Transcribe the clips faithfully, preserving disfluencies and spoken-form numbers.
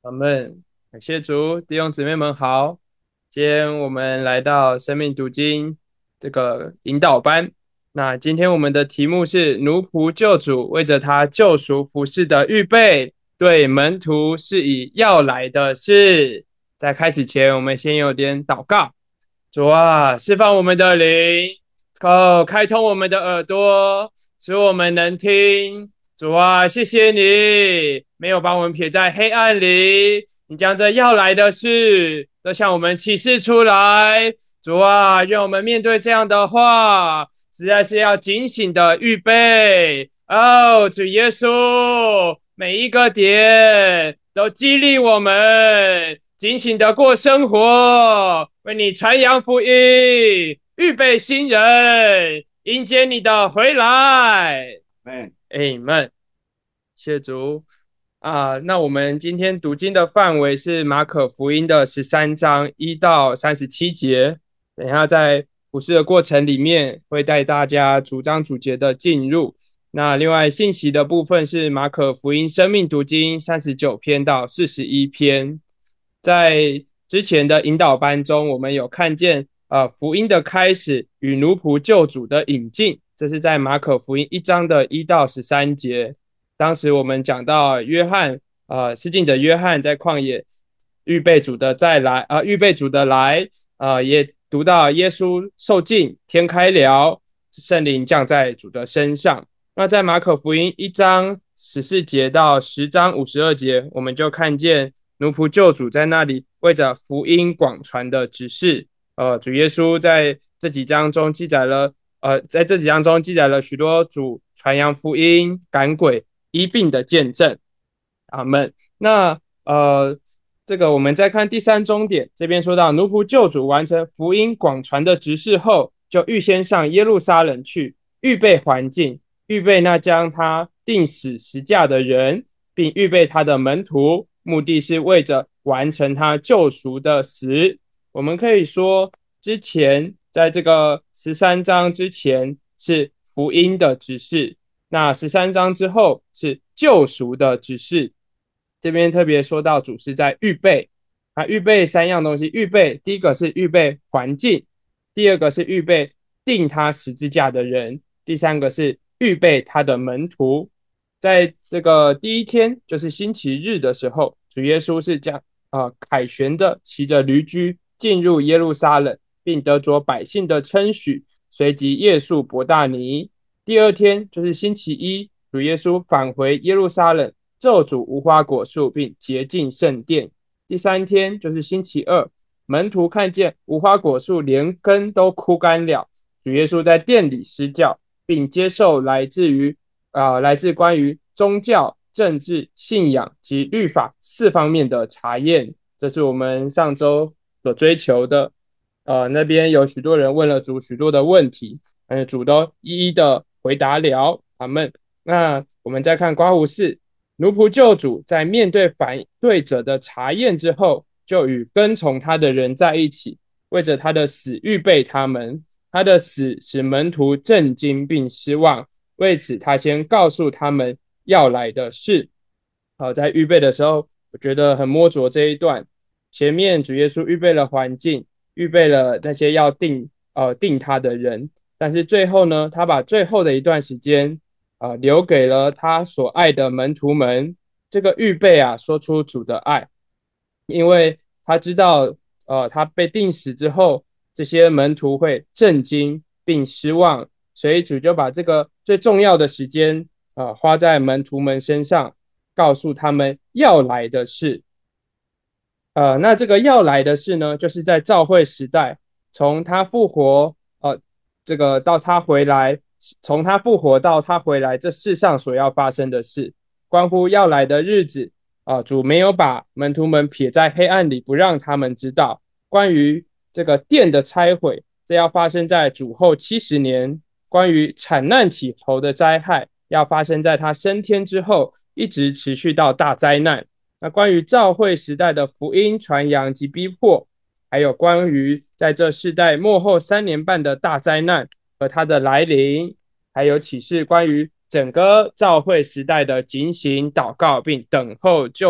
阿们，感谢主，弟兄姊妹们好。今天我们来到生命读经这个引导班。那今天我们的题目是奴仆救主为着他救赎服侍的预备，对门徒是以要来的事。在开始前，我们先有点祷告。主啊，释放我们的灵，哦，开通我们的耳朵，使我们能听。主啊，谢谢你没有把我们撇在黑暗里，你将这要来的事都向我们启示出来。主啊，让我们面对这样的话，实在是要警醒的预备。哦，主耶稣，每一个点都激励我们警醒的过生活，为你传扬福音，预备新人，迎接你的回来。 Amen。 Amen。谢主啊，那我们今天读经的范围是马可福音的十三章一到三十七节。等一下在读诗的过程里面，会带大家逐章逐节的进入。那另外信息的部分是马可福音生命读经三十九篇到四十一篇。在之前的引导班中，我们有看见呃福音的开始与奴仆救主的引进，这是在马可福音一章的一到十三节。当时我们讲到约翰，呃，施浸者约翰在旷野预备主的再来，呃，预备主的来，呃，也读到耶稣受浸，天开了，圣灵降在主的身上。那在马可福音一章十四节到十章五十二节，我们就看见奴仆救主在那里为着福音广传的指示。呃，主耶稣在这几章中记载了，呃，在这几章中记载了许多主传扬福音、赶鬼、医病的见证。阿门。那呃，这个我们再看第三终点，这边说到奴仆救主完成福音广传的执事后，就预先上耶路撒冷去，预备环境，预备那将他钉死十架的人，并预备他的门徒，目的是为着完成他救赎的死。我们可以说，之前在这个十三章之前是福音的指示，那十三章之后是救赎的指示。这边特别说到主是在预备，啊，预备三样东西。预备第一个是预备环境，第二个是预备钉他十字架的人，第三个是预备他的门徒。在这个第一天，就是星期日的时候，主耶稣是将呃凯旋的骑着驴驹进入耶路撒冷，并得着百姓的称许，随即夜宿伯大尼。第二天就是星期一，主耶稣返回耶路撒冷，咒诅无花果树，并洁净圣殿。第三天就是星期二，门徒看见无花果树连根都枯干了，主耶稣在殿里施教，并接受来自于啊、呃、来自关于宗教、政治、信仰及律法四方面的查验。这是我们上周所追求的。呃，那边有许多人问了主许多的问题，嗯，主都一一的回答了。阿们。那我们再看刮胡四，奴仆救主在面对反对者的查验之后，就与跟从他的人在一起，为着他的死预备他们。他的死使门徒震惊并失望，为此他先告诉他们要来的事。好，在预备的时候，我觉得很摸着这一段。前面主耶稣预备了环境，预备了那些要定呃定他的人，但是最后呢，他把最后的一段时间啊、呃、留给了他所爱的门徒们。这个预备啊，说出主的爱，因为他知道呃他被定死之后，这些门徒会震惊并失望，所以主就把这个最重要的时间啊、呃花在门徒们身上，告诉他们要来的事。呃，那这个要来的事呢，就是在召会时代，从他复活，呃，这个到他回来，从他复活到他回来，这世上所要发生的事，关乎要来的日子。啊、呃，主没有把门徒们撇在黑暗里，不让他们知道。关于这个殿的拆毁，这要发生在主后七十年；关于产难起头的灾害，要发生在他升天之后，一直持续到大灾难。那关于教会时代的福音传扬及逼迫，还有关于在这世代末后三年半的大灾难和它的来临，还有启示关于整个教会时代的警醒、祷告并等候救主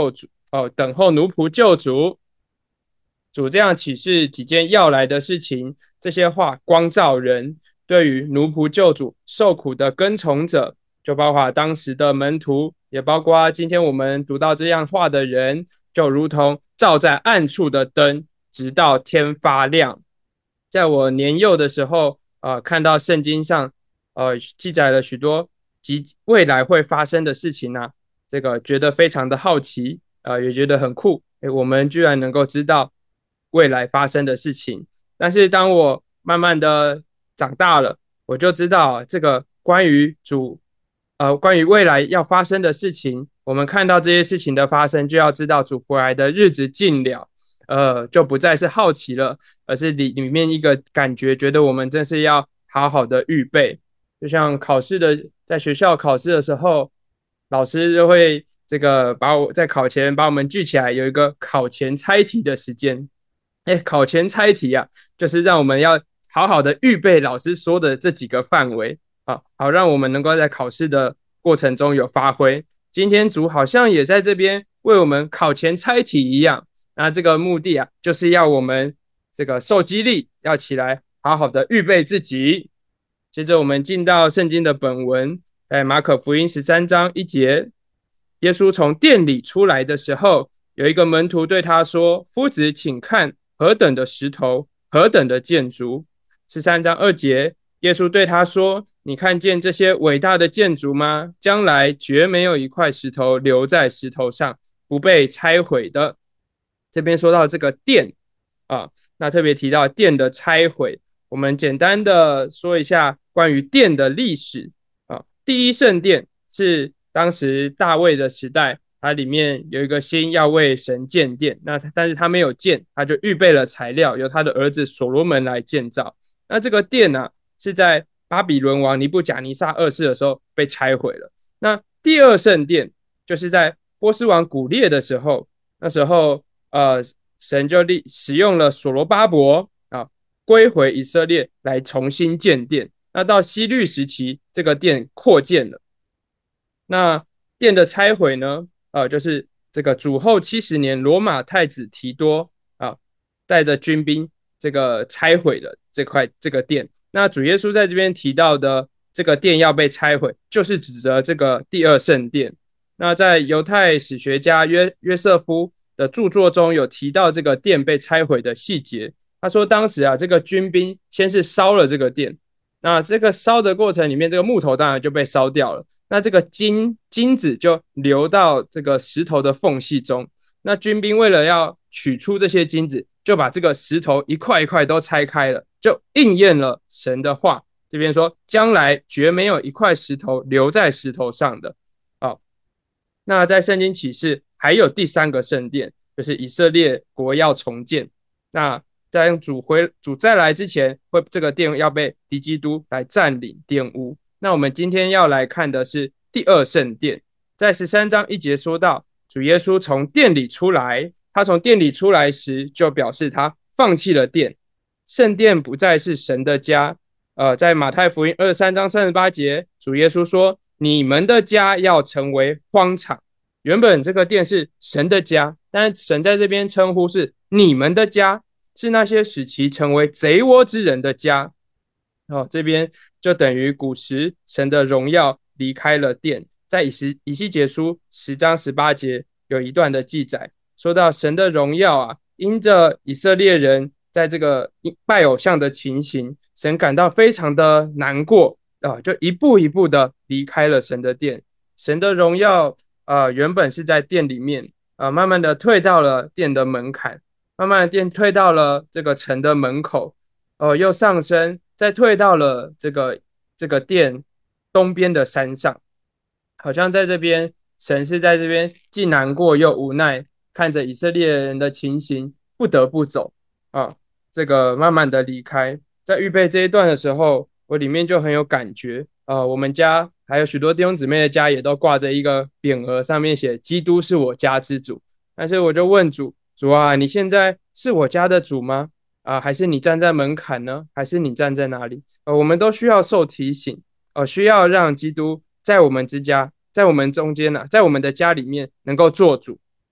哦，等候奴仆救主。主这样启示几件要来的事情，这些话光照人，对于奴仆救主受苦的跟从者，就包括当时的门徒，也包括今天我们读到这样话的人，就如同照在暗处的灯，直到天发亮。在我年幼的时候，呃，看到圣经上，呃，记载了许多及未来会发生的事情啊，这个觉得非常的好奇，呃，也觉得很酷，诶，我们居然能够知道未来发生的事情。但是当我慢慢的长大了，我就知道这个关于主，呃，关于未来要发生的事情，我们看到这些事情的发生，就要知道主回来的日子近了，呃，就不再是好奇了，而是里里面一个感觉，觉得我们真是要好好的预备。就像考试的，在学校考试的时候，老师就会这个把我在考前把我们聚起来，有一个考前猜题的时间。哎，考前猜题啊，就是让我们要好好的预备老师说的这几个范围啊，好让我们能够在考试的过程中有发挥。今天主好像也在这边为我们考前猜题一样，那这个目的啊，就是要我们这个受激励，要起来好好的预备自己。接着我们进到圣经的本文，在马可福音十三章一节，耶稣从殿里出来的时候，有一个门徒对他说：夫子，请看，何等的石头，何等的建筑。十三章二节，耶稣对他说：你看见这些伟大的建筑吗？将来绝没有一块石头留在石头上，不被拆毁的。这边说到这个殿啊，那特别提到殿的拆毁，我们简单的说一下关于殿的历史啊。第一圣殿是当时大卫的时代，它里面有一个心要为神建殿，那但是他没有建，他就预备了材料，由他的儿子所罗门来建造。那这个殿呢、啊，是在巴比伦王尼布甲尼撒二世的时候被拆毁了。那第二圣殿就是在波斯王古列的时候，那时候呃神就立使用了所罗巴伯啊，归回以色列来重新建殿。那到西律时期，这个殿扩建了。那殿的拆毁呢，呃，就是这个主后七十年，罗马太子提多啊，带着军兵这个拆毁了这块这个殿。那主耶稣在这边提到的这个殿要被拆毁，就是指责这个第二圣殿。那在犹太史学家约约瑟夫的著作中有提到这个殿被拆毁的细节。他说当时啊，这个军兵先是烧了这个殿，那这个烧的过程里面，这个木头当然就被烧掉了。那这个金金子就流到这个石头的缝隙中。那军兵为了要取出这些金子，就把这个石头一块一块都拆开了，就应验了神的话。这边说，将来绝没有一块石头留在石头上的。哦，那在圣经启示还有第三个圣殿，就是以色列国要重建。那在主回主再来之前，会这个殿要被敌基督来占领玷污。那我们今天要来看的是第二圣殿，在十三章一节说到，主耶稣从殿里出来，他从殿里出来时，就表示他放弃了殿，圣殿不再是神的家。呃，在马太福音二十三章三十八节，主耶稣说：你们的家要成为荒场。原本这个殿是神的家，但神在这边称呼是你们的家，是那些使其成为贼窝之人的家。哦，这边就等于古时神的荣耀离开了殿。在以西以西结书十章十八节有一段的记载，说到神的荣耀啊，因着以色列人在这个拜偶像的情形，神感到非常的难过啊，就一步一步的离开了神的殿。神的荣耀呃原本是在殿里面啊，慢慢的退到了殿的门槛，慢慢的殿退到了这个城的门口，呃，又上升，再退到了这个这个殿东边的山上，好像在这边神是在这边既难过又无奈，看着以色列人的情形，不得不走啊，这个慢慢的离开。在预备这一段的时候，我里面就很有感觉啊、呃，我们家还有许多弟兄姊妹的家也都挂着一个匾额，上面写基督是我家之主。但是我就问主，主啊，你现在是我家的主吗？啊，还是你站在门槛呢？还是你站在哪里？呃，我们都需要受提醒，呃，需要让基督在我们之家，在我们中间呢、啊，在我们的家里面能够做主。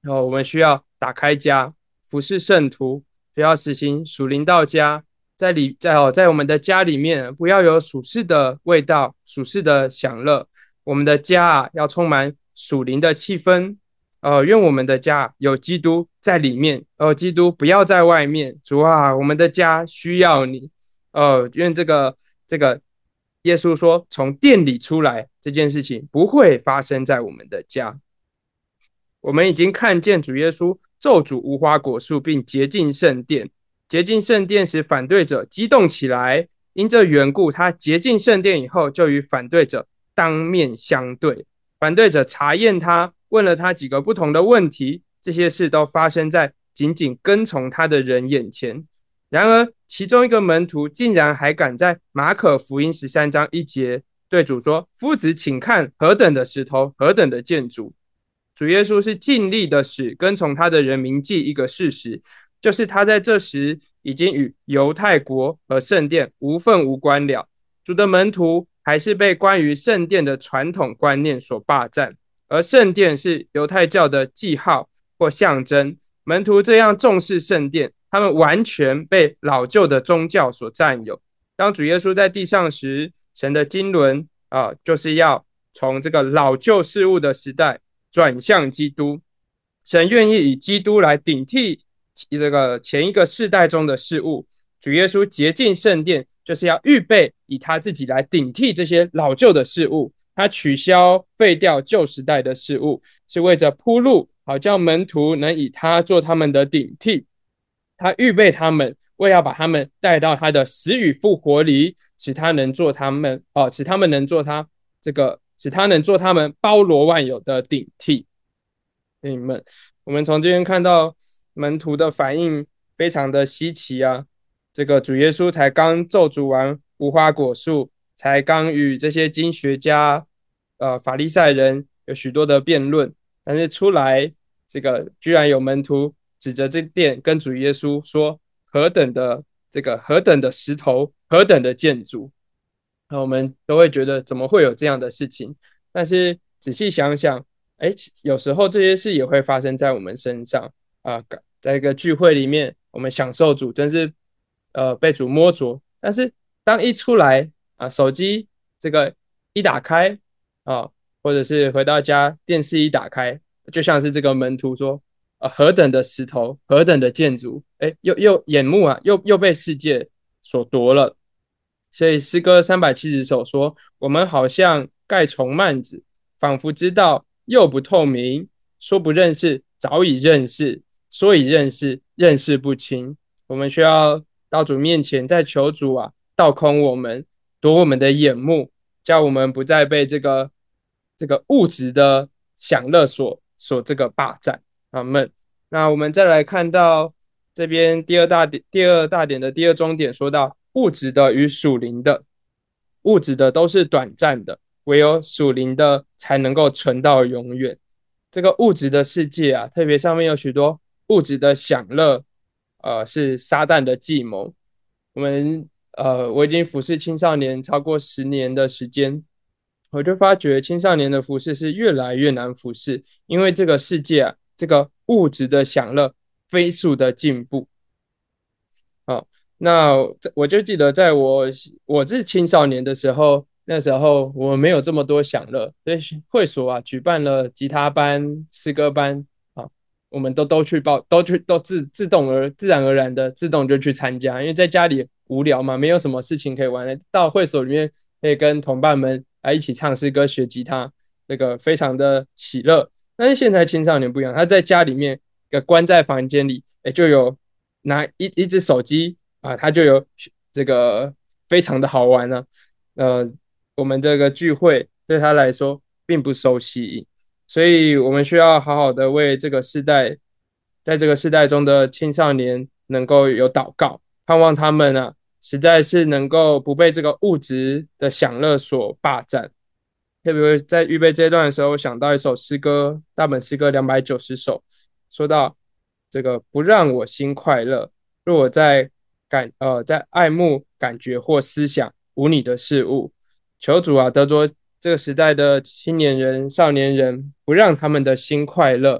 然后我们需要打开家，服侍圣徒，需要实行属灵到家，在里在哦，在我们的家里面，不要有属世的味道、属世的享乐。我们的家啊，要充满属灵的气氛。呃，愿我们的家有基督在里面，呃，基督不要在外面。主啊，我们的家需要你。呃，愿这个这个耶稣说从殿里出来这件事情不会发生在我们的家。我们已经看见主耶稣咒诅无花果树，并洁净圣殿。洁净圣殿使反对者激动起来，因这缘故，他洁净圣殿以后，就与反对者当面相对。反对者查验他，问了他几个不同的问题，这些事都发生在仅仅跟从他的人眼前。然而，其中一个门徒竟然还敢在马可福音十三章一节对主说：“夫子，请看，何等的石头，何等的建筑！”主耶稣是尽力的使跟从他的人铭记一个事实，就是他在这时已经与犹太国和圣殿无分无关了。主的门徒还是被关于圣殿的传统观念所霸占，而圣殿是犹太教的记号或象征。门徒这样重视圣殿，他们完全被老旧的宗教所占有。当主耶稣在地上时，神的经纶啊，就是要从这个老旧事物的时代转向基督。神愿意以基督来顶替这个前一个世代中的事物。主耶稣洁净圣殿，就是要预备以他自己来顶替这些老旧的事物。他取消废掉旧时代的事物，是为着铺路，好叫门徒能以他做他们的顶替。他预备他们，为要把他们带到他的死与复活里，使他能做他们哦，使他们能做他这个，使他能做他们包罗万有的顶替。你们，我们从这边看到门徒的反应非常的稀奇啊！这个主耶稣才刚咒诅完无花果树，才刚与这些经学家、呃法利赛人有许多的辩论，但是出来这个居然有门徒指着这殿跟主耶稣说：何等的这个何等的石头，何等的建筑！那我们都会觉得怎么会有这样的事情？但是仔细想想，哎，有时候这些事也会发生在我们身上啊、呃。在一个聚会里面，我们享受主，真是呃被主摸着。但是当一出来啊、呃，手机这个一打开啊、呃，或者是回到家电视一打开，就像是这个门徒说：啊、呃，何等的石头，何等的建筑，哎，又又眼目啊，又又被世界所夺了。所以诗歌三百七十首说：我们好像盖从幔子，仿佛知道又不透明，说不认识早已认识，说已认识认识不清。我们需要到主面前，再求主啊，倒空我们，夺我们的眼目，叫我们不再被这个这个物质的享乐所所这个霸占。阿们。那我们再来看到这边第二大点，第二大点的第二中点说到物质的与属灵的，物质的都是短暂的，唯有属灵的才能够存到永远。这个物质的世界啊，特别上面有许多物质的享乐，呃，是撒旦的计谋。我们呃，我已经服侍青少年超过十年的时间，我就发觉青少年的服侍是越来越难服侍，因为这个世界啊，这个物质的享乐飞速的进步。好，那我就记得在我我是青少年的时候，那时候我没有这么多享乐，所以会所啊举办了吉他班、诗歌班啊，我们都都去报，都去都自自动而自然而然的自动就去参加，因为在家里无聊嘛，没有什么事情可以玩，到会所里面可以跟同伴们来一起唱诗歌、学吉他，这个非常的喜乐。但是现在青少年不一样，他在家里面关在房间里，也就有拿一一只手机啊，他就有这个非常的好玩呢、啊。呃，我们这个聚会对他来说并不受吸引，所以我们需要好好的为这个世代，在这个世代中的青少年能够有祷告，盼望他们啊，实在是能够不被这个物质的享乐所霸占。特别在预备这段的时候，我想到一首诗歌，大本诗歌两百九十首，说到这个不让我心快乐，若我在感呃在爱慕感觉或思想无你的事物，求主啊得着这个时代的青年人、少年人，不让他们的心快乐。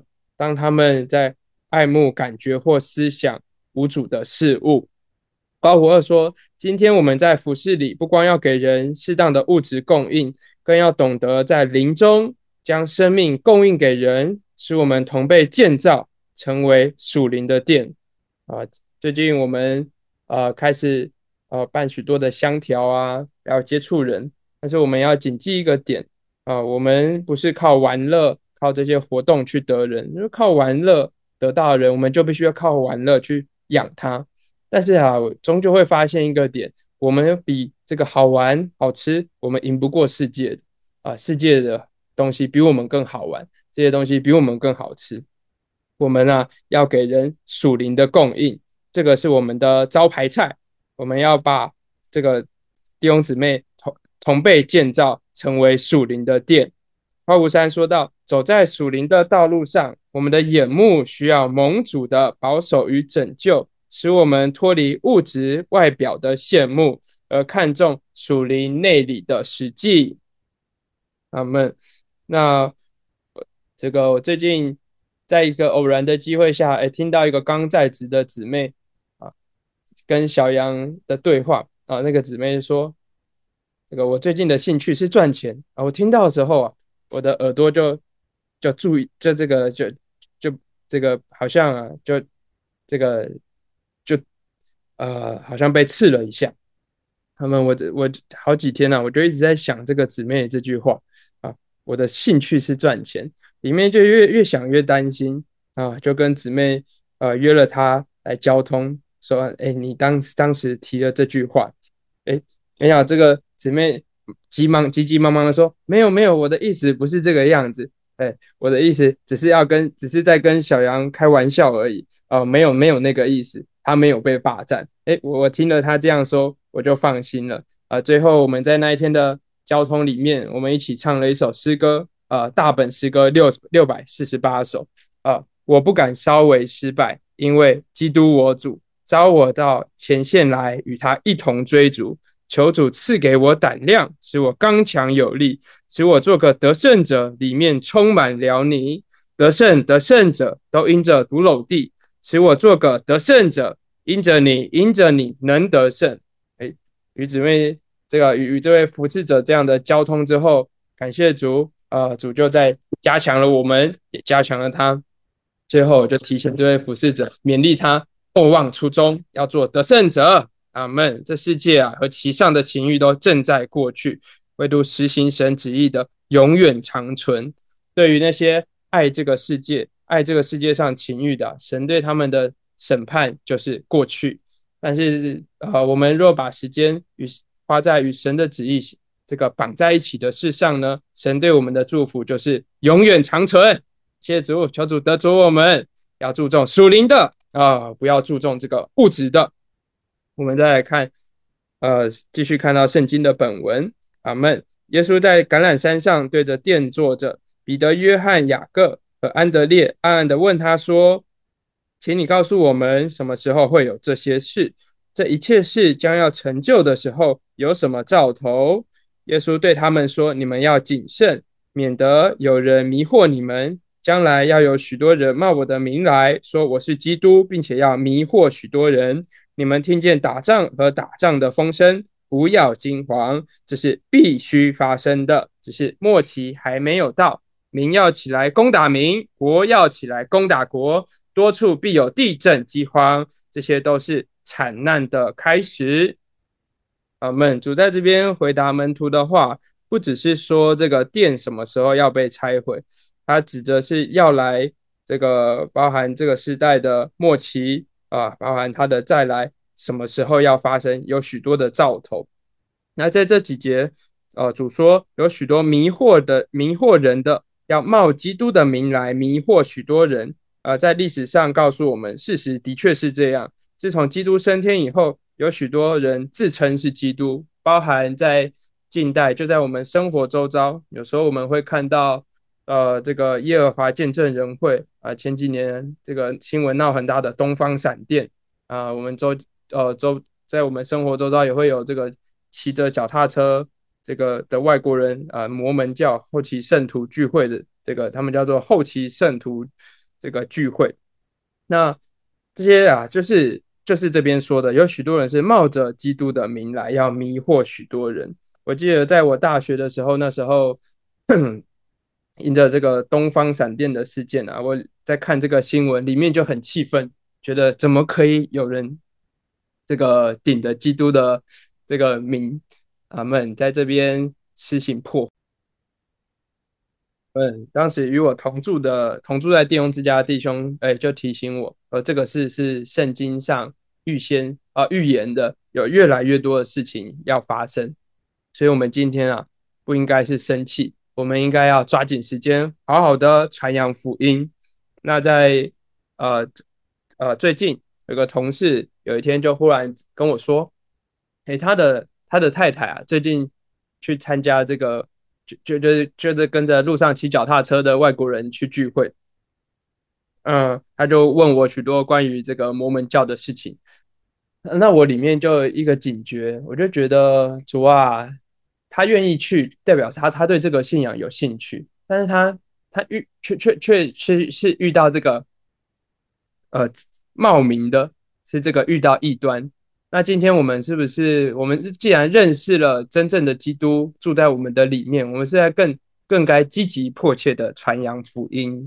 当他们在爱慕感觉或思想无主的事物。高虎二说，今天我们在服事里，不光要给人适当的物质供应，更要懂得在灵中将生命供应给人，使我们同被建造，成为属灵的殿。啊，最近我们呃开始呃办许多的香条啊，要接触人，但是我们要谨记一个点啊，我们不是靠玩乐、靠这些活动去得人，因为靠玩乐得到的人，我们就必须要靠玩乐去养他。但是啊，终究会发现一个点，我们比这个好玩好吃，我们赢不过世界啊，世界的东西比我们更好玩，这些东西比我们更好吃。我们呢、啊、要给人属灵的供应，这个是我们的招牌菜。我们要把这个弟兄姊妹同同被建造，成为属灵的殿。花无山说到，走在属灵的道路上，我们的眼目需要蒙主的保守与拯救，使我们脱离物质外表的羡慕，而看重属灵内里的实际。阿们。那这个我最近在一个偶然的机会下，哎，听到一个刚在职的姊妹啊，跟小杨的对话啊，那个姊妹说，这个我最近的兴趣是赚钱啊。我听到的时候啊，我的耳朵就就注意，就这个就就这个好像啊，就这个就呃，好像被刺了一下。他们我我好几天啊，我就一直在想这个姊妹这句话啊，我的兴趣是赚钱，里面就越越想越担心啊，就跟姊妹呃约了她来交通，说，哎，你当当时提了这句话，哎，没想到这个姊妹急忙急急忙忙的说，没有没有，我的意思不是这个样子，哎，我的意思只是要跟只是在跟小杨开玩笑而已，呃，没有没有那个意思，他没有被霸占。哎，我我听了他这样说，我就放心了。啊、呃，最后我们在那一天的交通里面，我们一起唱了一首诗歌，呃，大本诗歌六六百四十八首。啊、呃，我不敢稍微失败，因为基督我主招我到前线来，与他一同追逐。求主赐给我胆量，使我刚强有力，使我做个得胜者，里面充满了你。得胜得胜者都因着独楼地，使我做个得胜者，因着你，因着你能得胜。哎，与姊妹这个与与这位服侍者这样的交通之后，感谢主，呃，主就在加强了我们，也加强了他。最后我就提醒这位服侍者，勉励他莫忘初衷，要做得胜者。阿们。这世界啊和其上的情欲都正在过去，唯独实行神旨意的永远长存。对于那些爱这个世界、爱这个世界上情欲的，神对他们的审判就是过去。但是呃，我们若把时间与花在与神的旨意这个绑在一起的事上呢，神对我们的祝福就是永远长存。谢谢主，求主得着我们，要注重属灵的啊、呃，不要注重这个物质的。我们再来看，呃，继续看到圣经的本文。阿们。耶稣在橄榄山上对着殿坐着，彼得、约翰、雅各和安德烈暗暗的问他说：请你告诉我们，什么时候会有这些事？这一切事将要成就的时候，有什么兆头？耶稣对他们说：你们要谨慎，免得有人迷惑你们。将来要有许多人冒我的名来说我是基督，并且要迷惑许多人。你们听见打仗和打仗的风声，不要惊惶，这是必须发生的，只是末期还没有到。民要起来攻打民，国要起来攻打国，多处必有地震、饥荒，这些都是惨难的开始。阿们。主在这边回答门徒的话，不只是说这个殿什么时候要被拆毁，他指的是要来这个包含这个时代的末期啊，包含他的再来什么时候要发生，有许多的兆头。那在这几节，呃，主说有许多迷惑的迷惑人的，要冒基督的名来迷惑许多人。呃，在历史上告诉我们，事实的确是这样。自从基督升天以后，有许多人自称是基督，包含在近代，就在我们生活周遭，有时候我们会看到，呃，这个耶和华见证人会啊、呃，前几年这个新闻闹很大的东方闪电啊、呃，我们周呃周在我们生活周遭也会有这个骑着脚踏车这个的外国人啊、呃，摩门教后期圣徒聚会的这个，他们叫做后期圣徒这个聚会。那这些啊，就是就是这边说的，有许多人是冒着基督的名来，要迷惑许多人。我记得在我大学的时候，那时候迎着这个东方闪电的事件啊，我在看这个新闻，里面就很气愤，觉得怎么可以有人这个顶着基督的这个名，啊们在这边施行破。嗯，当时与我同住的同住在弟兄之家的弟兄，哎，就提醒我，呃，这个事是圣经上预先啊、呃、预言的，有越来越多的事情要发生，所以我们今天啊不应该是生气，我们应该要抓紧时间，好好的传扬福音。那在呃呃最近有个同事有一天就忽然跟我说，哎，他的他的太太啊，最近去参加这个。就就就是就是跟着路上骑脚踏车的外国人去聚会，嗯，他就问我许多关于这个摩门教的事情，那我里面就有一个警觉，我就觉得主啊，他愿意去，代表他他对这个信仰有兴趣，但是他他遇却却却是是遇到这个呃冒名的，是这个遇到异端。那今天我们是不是我们既然认识了真正的基督住在我们的里面，我们是在更更该积极迫切的传扬福音？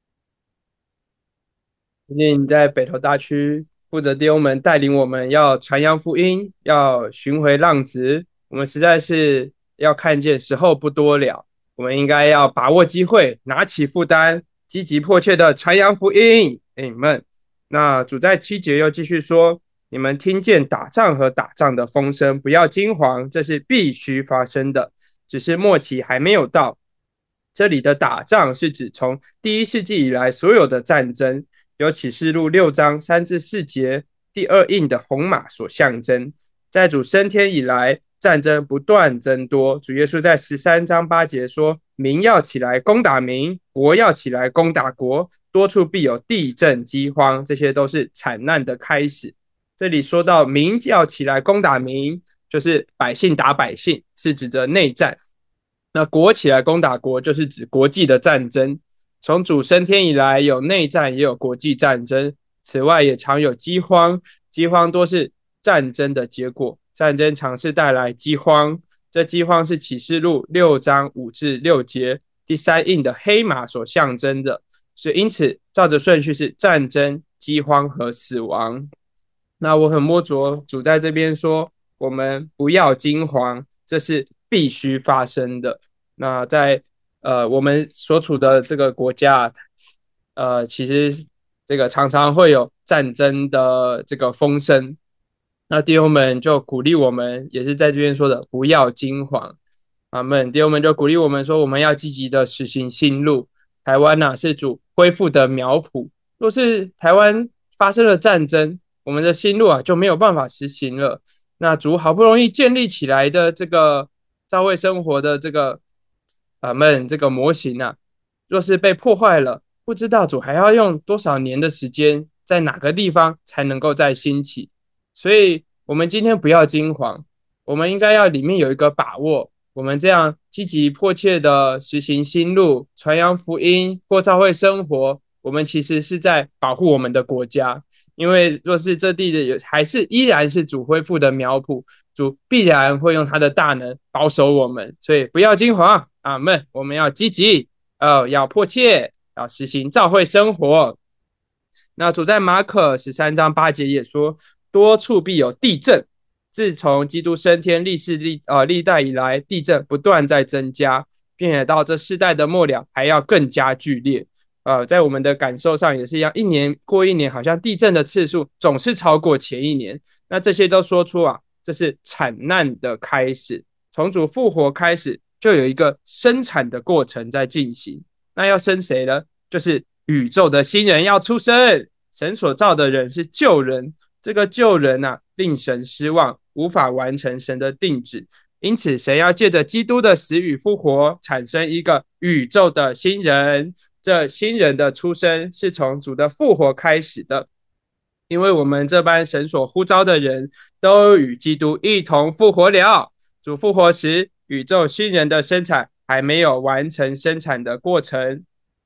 最近在北投大区，负责弟兄们带领我们要传扬福音，要巡回浪子。我们实在是要看见时候不多了，我们应该要把握机会，拿起负担，积极迫切的传扬福音。你们，那主在七节又继续说：你们听见打仗和打仗的风声，不要惊惶，这是必须发生的，只是末期还没有到。这里的打仗是指从第一世纪以来所有的战争。由启示录六章三至四节第二印的红马所象征。在主升天以来，战争不断增多。主耶稣在十三章八节说：民要起来攻打民，国要起来攻打国，多处必有地震、饥荒，这些都是惨难的开始。这里说到民要起来攻打民，就是百姓打百姓，是指着内战。那国起来攻打国，就是指国际的战争。从主升天以来，有内战也有国际战争，此外也常有饥荒，饥荒多是战争的结果，战争常是带来饥荒。这饥荒是启示录六章五至六节第三印的黑马所象征的，所以因此照着顺序是战争、饥荒和死亡。那我很摸着主在这边说，我们不要惊慌，这是必须发生的。那在呃我们所处的这个国家，呃，其实这个常常会有战争的这个风声。那弟兄们就鼓励我们，也是在这边说的，不要惊慌。阿们。弟兄们就鼓励我们说，我们要积极的实行新路。台湾呐、啊、是主恢复的苗圃，若是台湾发生了战争，我们的新路啊就没有办法实行了。那主好不容易建立起来的这个教会生活的这个啊们这个模型啊，若是被破坏了，不知道主还要用多少年的时间，在哪个地方才能够再兴起。所以，我们今天不要惊慌，我们应该要里面有一个把握。我们这样积极迫切的实行新路、传扬福音、过教会生活，我们其实是在保护我们的国家。因为若是这地的还是依然是主恢复的苗圃，主必然会用他的大能保守我们，所以不要惊慌，阿们。我们要积极，呃，要迫切，要实行教会生活。那主在马可十三章八节也说，多处必有地震。自从基督升天历世历呃历代以来，地震不断在增加，并且到这世代的末了还要更加剧烈。呃，在我们的感受上也是一样，一年过一年，好像地震的次数总是超过前一年。那这些都说出啊，这是惨难的开始。从主复活开始，就有一个生产的过程在进行。那要生谁呢？就是宇宙的新人要出生。神所造的人是旧人，这个旧人啊，令神失望，无法完成神的定旨。因此，神要借着基督的死与复活，产生一个宇宙的新人。这新人的出生是从主的复活开始的，因为我们这班神所呼召的人都与基督一同复活了。主复活时，宇宙新人的生产还没有完成生产的过程。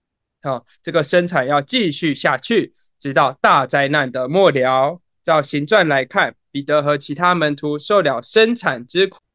好，这个生产要继续下去，直到大灾难的末了。照行传来看，彼得和其他门徒受了生产之苦。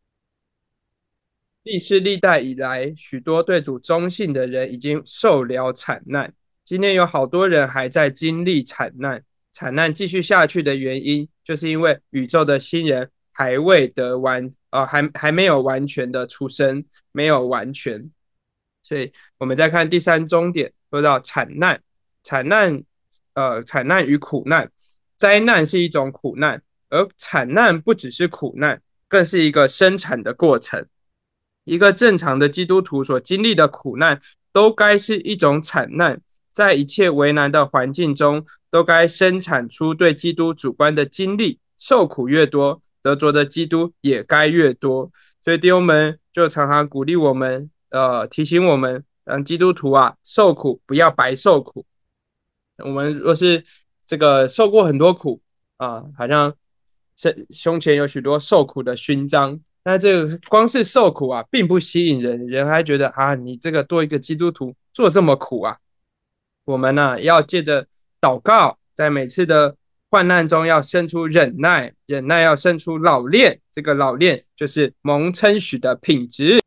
历世历代以来，许多对主忠信的人已经受了惨难。今天有好多人还在经历惨难，惨难继续下去的原因，就是因为宇宙的新人还未得完，呃，还还没有完全的出生，没有完全。所以我们再看第三终点，说到惨难，惨难，呃，惨难与苦难，灾难是一种苦难，而惨难不只是苦难，更是一个生产的过程。一个正常的基督徒所经历的苦难，都该是一种惨难，在一切为难的环境中，都该生产出对基督主观的经历。受苦越多，得着的基督也该越多。所以弟兄们就常常鼓励我们，呃，提醒我们，让基督徒啊，受苦不要白受苦。我们若是这个受过很多苦啊，好像是胸前有许多受苦的勋章，但这个光是受苦啊，并不吸引人，人还觉得啊，你这个多一个基督徒做这么苦啊。我们呢、啊，要借着祷告，在每次的患难中要生出忍耐，忍耐要生出老练，这个老练就是蒙称许的品质。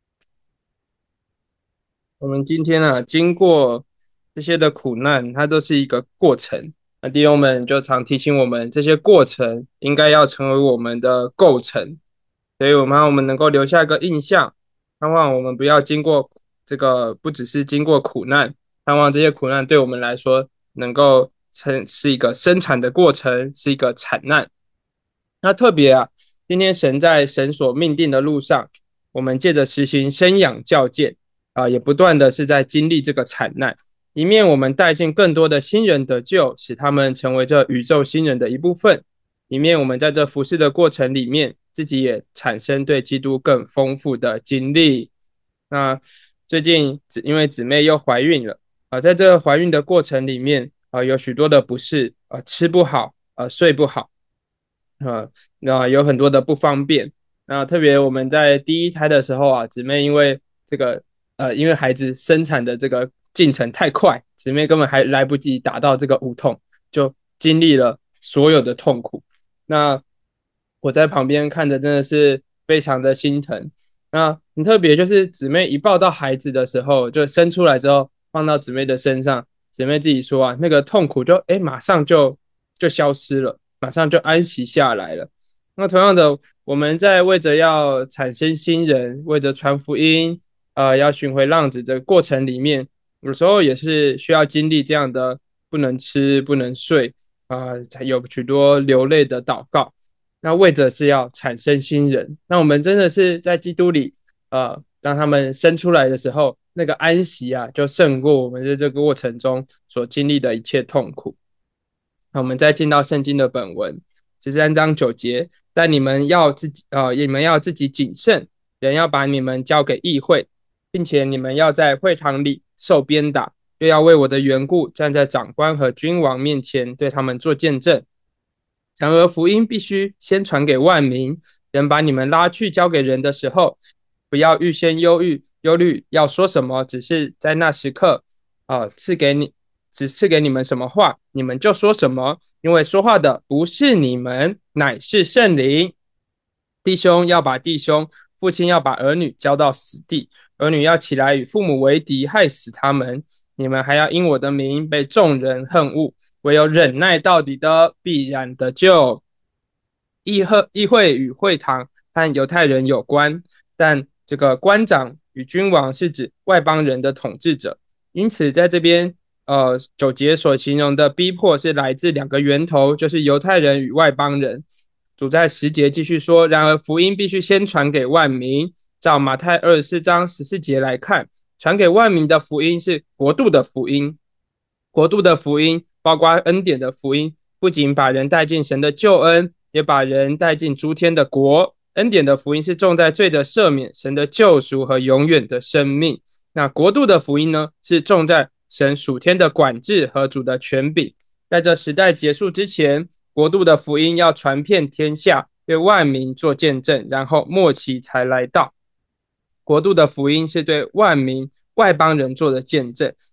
我们今天啊，经过这些的苦难，它都是一个过程。那弟兄们就常提醒我们，这些过程应该要成为我们的构成，所以我们让我们能够留下一个印象，盼望我们不要经过这个，不只是经过苦难，盼望这些苦难对我们来说能够成是一个生产的过程，是一个产难。那特别啊，今天神在神所命定的路上，我们借着实行生养教诫啊，也不断的是在经历这个惨难。一面我们带进更多的新人得救，使他们成为这宇宙新人的一部分；一面我们在这服侍的过程里面，自己也产生对基督更丰富的经历。那最近因为姊妹又怀孕了啊，在这个怀孕的过程里面啊，有许多的不适啊，吃不好啊，睡不好。啊，那有很多的不方便。那特别我们在第一胎的时候啊，姊妹因为这个呃，因为孩子生产的这个进程太快，姊妹根本还来不及达到这个无痛，就经历了所有的痛苦。那我在旁边看着真的是非常的心疼。那很特别，就是姊妹一抱到孩子的时候，就生出来之后放到姊妹的身上，姊妹自己说啊，那个痛苦就哎马上就就消失了。马上就安息下来了。那同样的，我们在为着要产生新人，为着传福音，呃，要寻回浪子的过程里面，有时候也是需要经历这样的不能吃、不能睡啊、呃，才有许多流泪的祷告。那为着是要产生新人，那我们真的是在基督里，呃，当他们生出来的时候，那个安息啊，就胜过我们在这个过程中所经历的一切痛苦。那我们再进到圣经的本文，十三章九节，但你们要自己，呃，你们要自己谨慎，人要把你们交给议会，并且你们要在会堂里受鞭打，又要为我的缘故站在长官和君王面前，对他们做见证。然而福音必须先传给万民，人把你们拉去交给人的时候，不要预先忧郁忧虑要说什么，只是在那时刻，呃，赐给你。只赐给你们什么话，你们就说什么，因为说话的不是你们，乃是圣灵。弟兄要把弟兄，父亲要把儿女交到死地，儿女要起来与父母为敌，害死他们。你们还要因我的名被众人恨恶，唯有忍耐到底的，必然得救。议会议会与会堂和犹太人有关，但这个官长与君王是指外邦人的统治者，因此在这边。呃，九节所形容的逼迫是来自两个源头，就是犹太人与外邦人。主在十节继续说，然而福音必须先传给万民。照马太二十四章十四节来看，传给万民的福音是国度的福音。国度的福音包括恩典的福音，不仅把人带进神的救恩，也把人带进诸天的国。恩典的福音是重在罪的赦免、神的救赎和永远的生命。那国度的福音呢，是重在神属天的管制和主的权柄。在这时代结束之前，国度的福音要传遍天下，对万民做见证，然后末期才来到。国度的福音是对万民外邦人做的见证，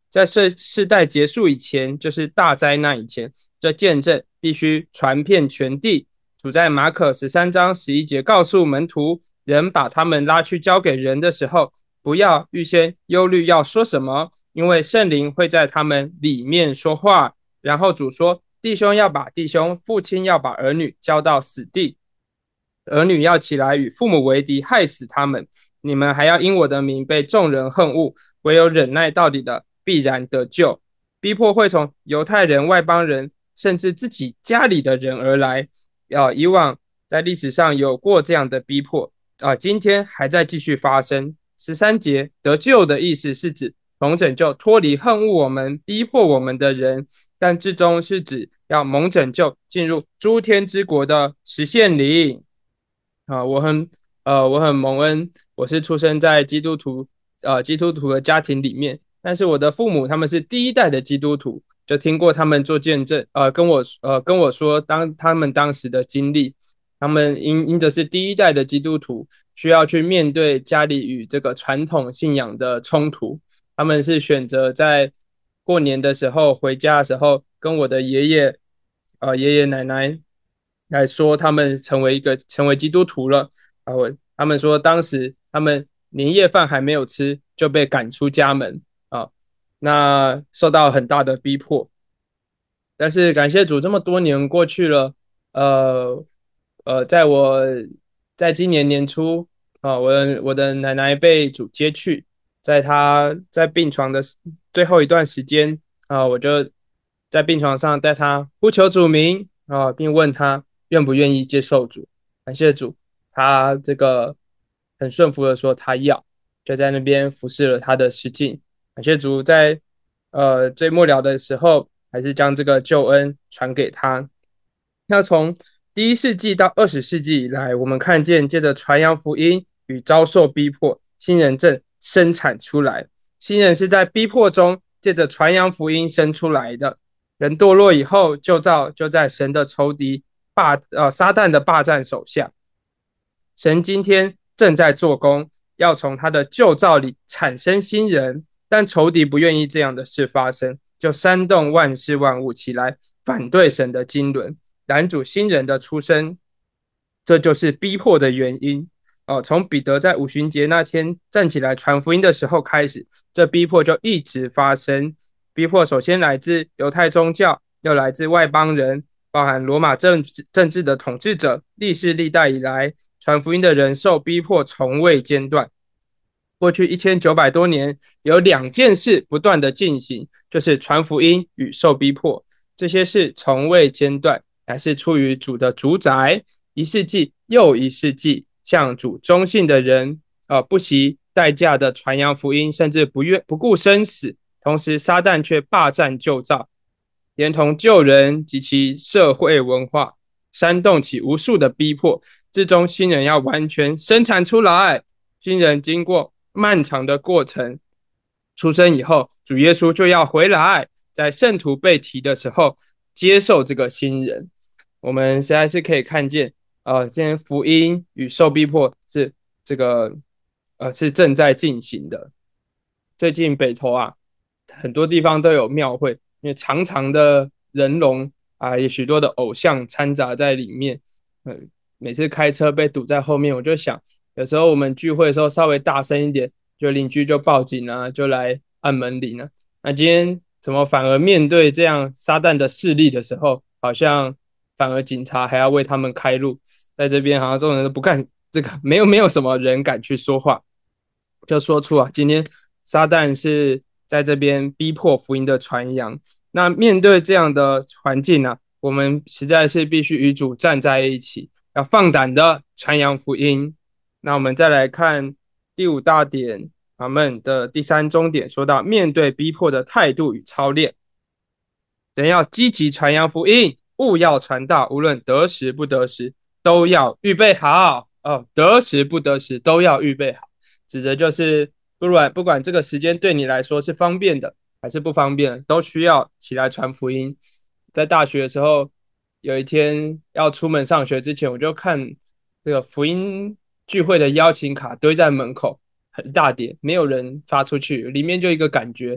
在世世代结束以前，就是大灾难以前，这见证必须传遍全地。主在马可十三章十一节告诉门徒，人把他们拉去交给人的时候，不要预先忧虑要说什么，因为圣灵会在他们里面说话。然后主说，弟兄要把弟兄，父亲要把儿女交到死地，儿女要起来与父母为敌，害死他们。你们还要因我的名被众人恨恶，唯有忍耐到底的必然得救。逼迫会从犹太人、外邦人，甚至自己家里的人而来。啊，以往在历史上有过这样的逼迫，啊，今天还在继续发生。十三节得救的意思是指蒙拯救，脱离恨恶我们、逼迫我们的人，但至终是指要蒙拯救，进入诸天之国的实现里。啊，我很呃，我很蒙恩，我是出生在基督徒呃基督徒的家庭里面，但是我的父母他们是第一代的基督徒，就听过他们做见证，呃，跟我呃跟我说当他们当时的经历，他们因因着是第一代的基督徒，需要去面对家里与这个传统信仰的冲突，他们是选择在过年的时候回家的时候，跟我的爷爷呃爷爷奶奶来说，他们成为一个成为基督徒了。啊，我他们说当时他们年夜饭还没有吃就被赶出家门啊，那受到很大的逼迫。但是感谢主，这么多年过去了，呃呃，在我在今年年初啊，我的我的奶奶被主接去，在她在病床的最后一段时间啊，我就在病床上带她呼求主名啊，并问她愿不愿意接受主。感谢主，她这个很顺服的说她要，就在那边服侍了她的时境。感谢主在呃最末了的时候，还是将这个救恩传给他。那从第一世纪到二十世纪以来，我们看见借着传扬福音与遭受逼迫，新人正生产出来。新人是在逼迫中借着传扬福音生出来的。人堕落以后，旧造就在神的仇敌霸呃撒旦的霸占手下。神今天正在做工，要从他的旧造里产生新人，但仇敌不愿意这样的事发生，就煽动万事万物起来反对神的经纶，拦阻新人的出生，这就是逼迫的原因。哦，从彼得在五旬节那天站起来传福音的时候开始，这逼迫就一直发生。逼迫首先来自犹太宗教，又来自外邦人，包含罗马政治政治的统治者，历世历代以来传福音的人受逼迫从未间断。过去一千九百多年，有两件事不断的进行，就是传福音与受逼迫。这些事从未间断，乃是出于主的主宰。一世纪又一世纪，向主忠信的人，呃，不惜代价的传扬福音，甚至不愿不顾生死。同时，撒旦却霸占旧造，连同旧人及其社会文化，煽动起无数的逼迫。最终，新人要完全生产出来。新人经过漫长的过程，出生以后，主耶稣就要回来，在圣徒被提的时候，接受这个新人。我们实在是可以看见，呃，今天福音与受逼迫是这个，呃，是正在进行的。最近北投啊，很多地方都有庙会，因为长长的人龙啊，有许多的偶像掺杂在里面。呃，每次开车被堵在后面，我就想，有时候我们聚会的时候稍微大声一点，就邻居就报警啊，就来按门铃啊。那今天怎么反而面对这样撒旦的势力的时候，好像反而警察还要为他们开路，在这边好像这种人都不干这个，没有没有什么人敢去说话，就说出啊，今天撒旦是在这边逼迫福音的传扬。那面对这样的环境呢、啊，我们实在是必须与主站在一起，要放胆的传扬福音。那我们再来看第五大点，阿们的第三中点，说到面对逼迫的态度与操练。人要积极传扬福音，务要传道，无论得时不得时，都要预备好。哦，得时不得时都要预备好，指的就是不管不管这个时间对你来说是方便的还是不方便，都需要起来传福音。在大学的时候，有一天要出门上学之前，我就看这个福音聚会的邀请卡堆在门口，很大叠，没有人发出去，里面就一个感觉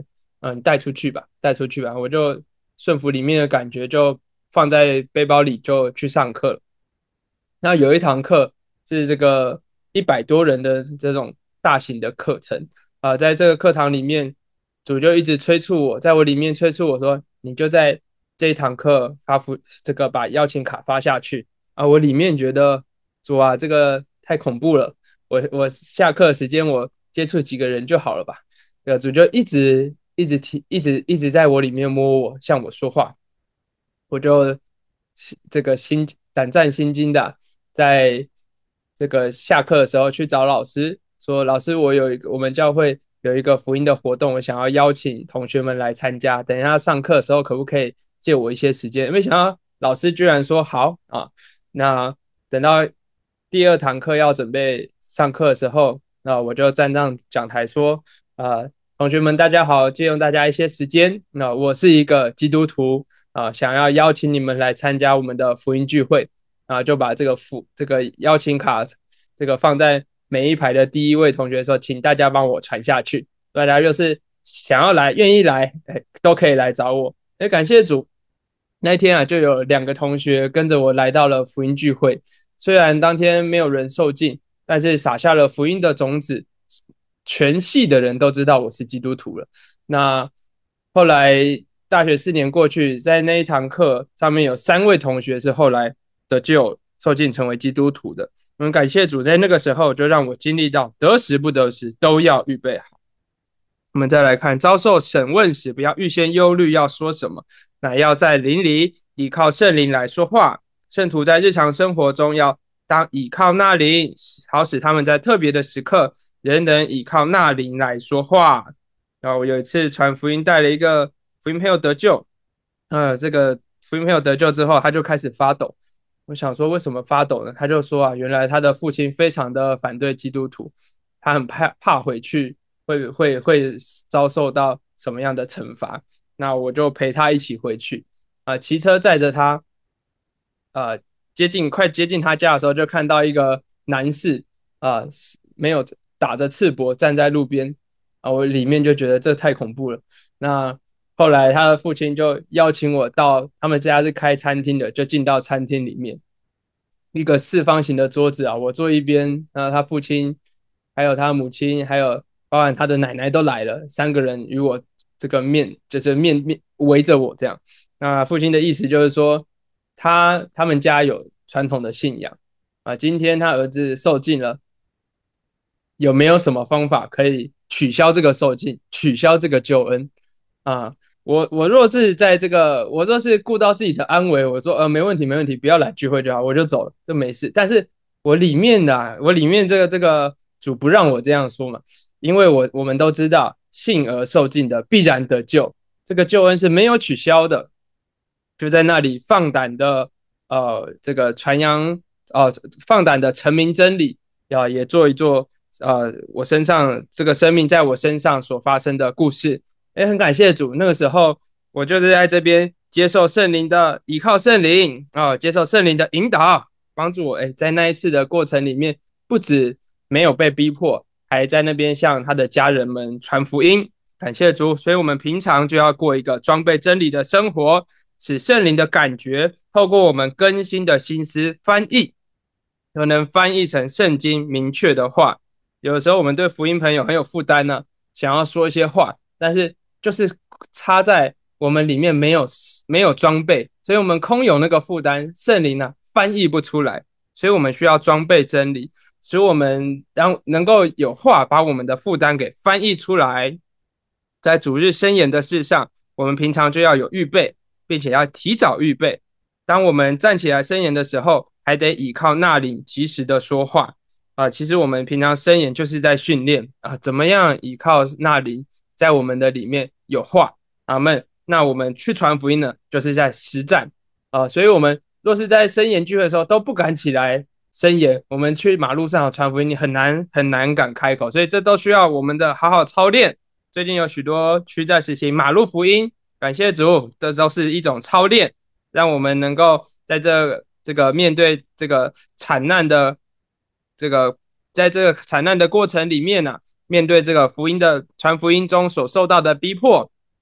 嗯，带出去吧，带出去吧。我就顺服里面的感觉，就放在背包里就去上课了。那有一堂课是这个一百多人的这种大型的课程啊、呃在这个课堂里面，主就一直催促我，在我里面催促我说，你就在这一堂课发布这个把邀请卡发下去啊、我里面觉得主啊，这个太恐怖了，我我下课时间我接触几个人就好了吧？这个主就一直一直提，一直一直在我里面摸我，向我说话，我就这个心胆战心惊的，在这个下课的时候去找老师，说老师，我有一个我们教会有一个福音的活动，我想要邀请同学们来参加，等一下上课的时候可不可以借我一些时间？没想到老师居然说好啊，那等到第二堂课要准备上课的时候，那我就站上讲台说，呃，同学们大家好，借用大家一些时间，那我是一个基督徒。啊，想要邀请你们来参加我们的福音聚会啊，就把这个福这个邀请卡这个放在每一排的第一位同学说，请大家帮我传下去。大家就是想要来、愿意来，哎，都可以来找我。哎，感谢主，那一天啊，就有两个同学跟着我来到了福音聚会。虽然当天没有人受浸，但是撒下了福音的种子，全系的人都知道我是基督徒了。那后来大学四年过去，在那一堂课上面有三位同学是后来得救受尽成为基督徒的。我们感谢主，在那个时候就让我经历到得时不得时都要预备好。我们再来看，遭受审问时，不要预先忧虑要说什么，乃要在灵里依靠圣灵来说话。圣徒在日常生活中要当倚靠那灵，好使他们在特别的时刻仍能倚靠那灵来说话。然后我有一次传福音，带了一个福音朋友得救，呃，这个福音朋友得救之后，他就开始发抖。我想说，为什么发抖呢？他就说啊，原来他的父亲非常的反对基督徒，他很怕怕回去会会会遭受到什么样的惩罚。那我就陪他一起回去，啊、呃，骑车载着他，呃，接近快接近他家的时候，就看到一个男士，啊、呃，没有打着赤膊站在路边，啊、呃，我里面就觉得这太恐怖了。那后来他的父亲就邀请我到他们家是开餐厅的，就进到餐厅里面，一个四方形的桌子啊，我坐一边，那他父亲还有他母亲，还有包含他的奶奶都来了，三个人与我这个面就是面面围着我这样。那父亲的意思就是说，他他们家有传统的信仰啊，今天他儿子受尽了，有没有什么方法可以取消这个受尽，取消这个救恩啊？我我若是在这个，我若是顾到自己的安危，我说呃没问题没问题，不要来聚会就好，我就走了，就没事。但是我里面的、啊，我里面这个这个主不让我这样说嘛，因为我我们都知道，信而受尽的必然得救，这个救恩是没有取消的，就在那里放胆的呃这个传扬呃放胆的陈明真理，啊也做一做呃我身上这个生命在我身上所发生的故事。也很感谢主，那个时候我就是在这边接受圣灵的依靠圣灵啊、呃，接受圣灵的引导，帮助我。哎，在那一次的过程里面，不止没有被逼迫，还在那边向他的家人们传福音。感谢主，所以我们平常就要过一个装备真理的生活，使圣灵的感觉透过我们更新的心思翻译，就能翻译成圣经明确的话。有的时候我们对福音朋友很有负担呢，想要说一些话，但是就是插在我们里面没有没有装备，所以我们空有那个负担，圣灵呢、啊、翻译不出来，所以我们需要装备真理，使我们让能够有话把我们的负担给翻译出来。在主日申言的事上，我们平常就要有预备，并且要提早预备。当我们站起来申言的时候，还得依靠那灵及时的说话啊、呃。其实我们平常申言就是在训练啊，怎么样依靠那灵在我们的里面有话，阿们。那我们去传福音呢，就是在实战啊、呃。所以我们若是在申言聚会的时候都不敢起来申言，我们去马路上传福音，你很难很难敢开口，所以这都需要我们的好好操练。最近有许多区在实行马路福音，感谢主，这都是一种操练，让我们能够在这这个面对这个惨难的这个在这个惨难的过程里面呢、啊，面对这个福音的传福音中所受到的逼迫，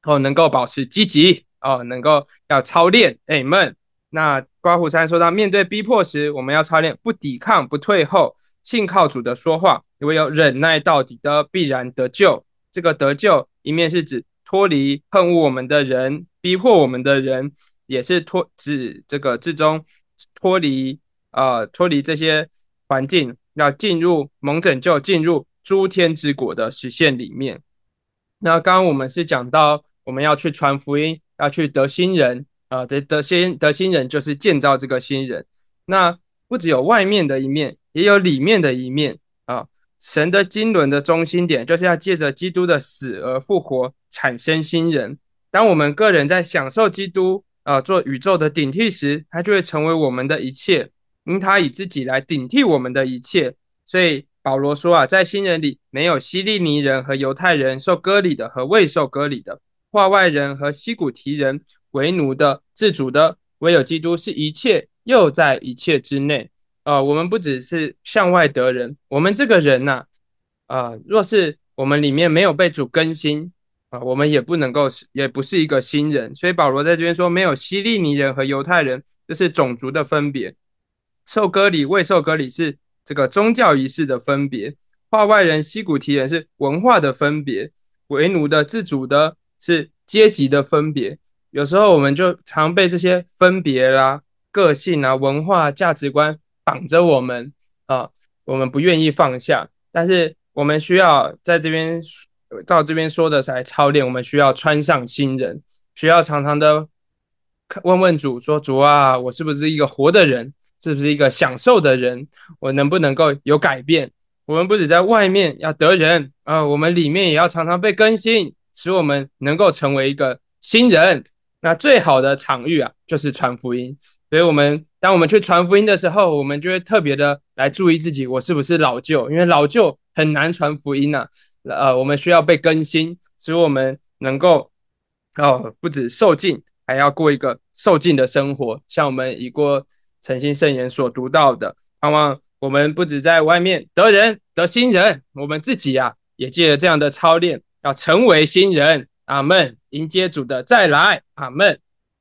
哦，能够保持积极哦，能够要操练，Amen。那刮胡山说到，面对逼迫时，我们要操练不抵抗、不退后，信靠主的说话，唯有忍耐到底的，必然得救。这个得救，一面是指脱离恨恶我们的人、逼迫我们的人，也是脱指这个最终脱离呃脱离这些环境，要进入蒙拯救，进入诸天之国的实现里面。那刚刚我们是讲到我们要去传福音，要去得新人啊，呃得得新得新人就是建造这个新人。那不只有外面的一面，也有里面的一面啊。神的经纶的中心点就是要借着基督的死而复活，产生新人。当我们个人在享受基督啊、呃、做宇宙的顶替时，他就会成为我们的一切，因他以自己来顶替我们的一切。所以保罗说啊，在新人里没有希利尼人和犹太人，受割礼的和未受割礼的，化外人和西古提人，为奴的、自主的，唯有基督是一切，又在一切之内。呃，我们不只是向外得人，我们这个人呐、啊，呃，若是我们里面没有被主更新啊、呃，我们也不能够，也不是一个新人。所以保罗在这边说，没有希利尼人和犹太人，这是种族的分别。受割礼、未受割礼是这个宗教仪式的分别，化外人、西古提人是文化的分别，为奴的、自主的是阶级的分别。有时候我们就常被这些分别啦、个性啊、文化、价值观绑着我们啊，我们不愿意放下。但是我们需要在这边照这边说的来操练，我们需要穿上新人，需要常常的问问主说：主啊，我是不是一个活的人？是不是一个享受的人？我能不能够有改变？我们不只在外面要得人啊、呃，我们里面也要常常被更新，使我们能够成为一个新人。那最好的场域啊，就是传福音。所以，我们当我们去传福音的时候，我们就会特别的来注意自己，我是不是老旧？因为老旧很难传福音呐、啊。呃，我们需要被更新，使我们能够哦，不止受尽，还要过一个受尽的生活。像我们已过诚心圣言所读到的，盼望我们不止在外面得人得新人，我们自己啊，也借着这样的操练，要成为新人。阿门！迎接主的再来。阿门！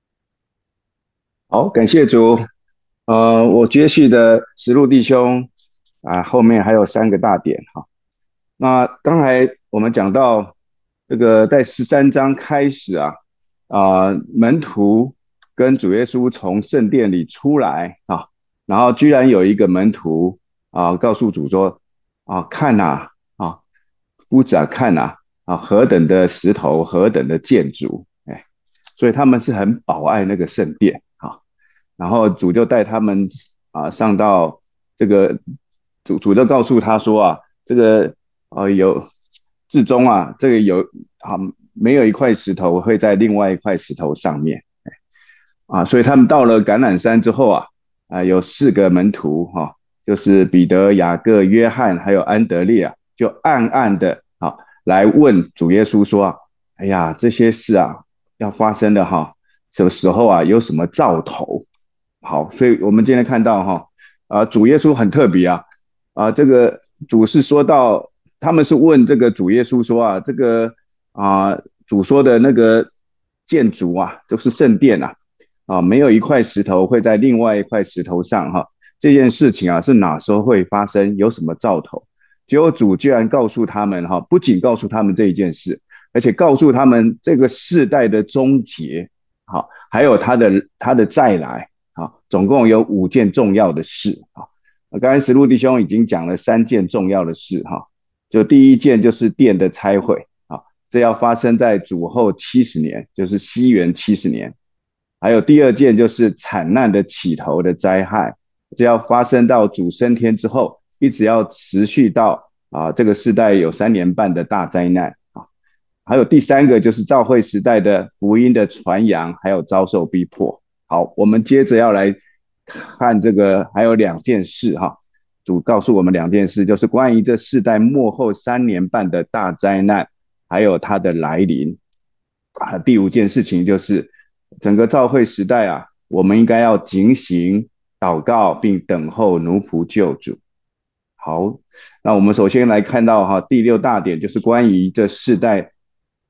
好，感谢主。呃，我接续的石路弟兄啊，后面还有三个大点哈。那刚才我们讲到这个，在十三章开始啊，啊、呃门徒跟主耶稣从圣殿里出来啊，然后居然有一个门徒啊，告诉主说啊，看呐啊，夫子啊，看呐啊，何等的石头，何等的建筑，哎，所以他们是很保爱那个圣殿啊。然后主就带他们啊上到这个主主就告诉他说啊，这个呃有至终啊，这个有啊没有一块石头会在另外一块石头上面啊，所以他们到了橄榄山之后啊，啊有四个门徒哈、啊，就是彼得、雅各、约翰还有安德烈啊，就暗暗的啊来问主耶稣说啊，哎呀这些事啊要发生的哈、啊，什么时候啊有什么兆头？好，所以我们今天看到哈，啊，主耶稣很特别啊，啊，这个主是说到，他们是问这个主耶稣说啊，这个啊，主说的那个建筑啊，就是圣殿啊，啊，没有一块石头会在另外一块石头上哈，这件事情啊是哪时候会发生，有什么兆头？结果主居然告诉他们哈，不仅告诉他们这一件事，而且告诉他们这个世代的终结，好，还有他的他的再来。好，总共有五件重要的事啊。刚才石路弟兄已经讲了三件重要的事哈，就第一件就是殿的拆毁啊，这要发生在主后七十年，就是西元七十年。还有第二件就是惨难的起头的灾害，这要发生到主升天之后，一直要持续到啊这个世代有三年半的大灾难啊。还有第三个就是教会时代的福音的传扬，还有遭受逼迫。好，我们接着要来看这个，还有两件事哈。主告诉我们两件事，就是关于这世代末后三年半的大灾难，还有它的来临。啊，第五件事情就是整个教会时代啊，我们应该要警醒、祷告，并等候奴仆救主。好，那我们首先来看到哈，第六大点就是关于这世代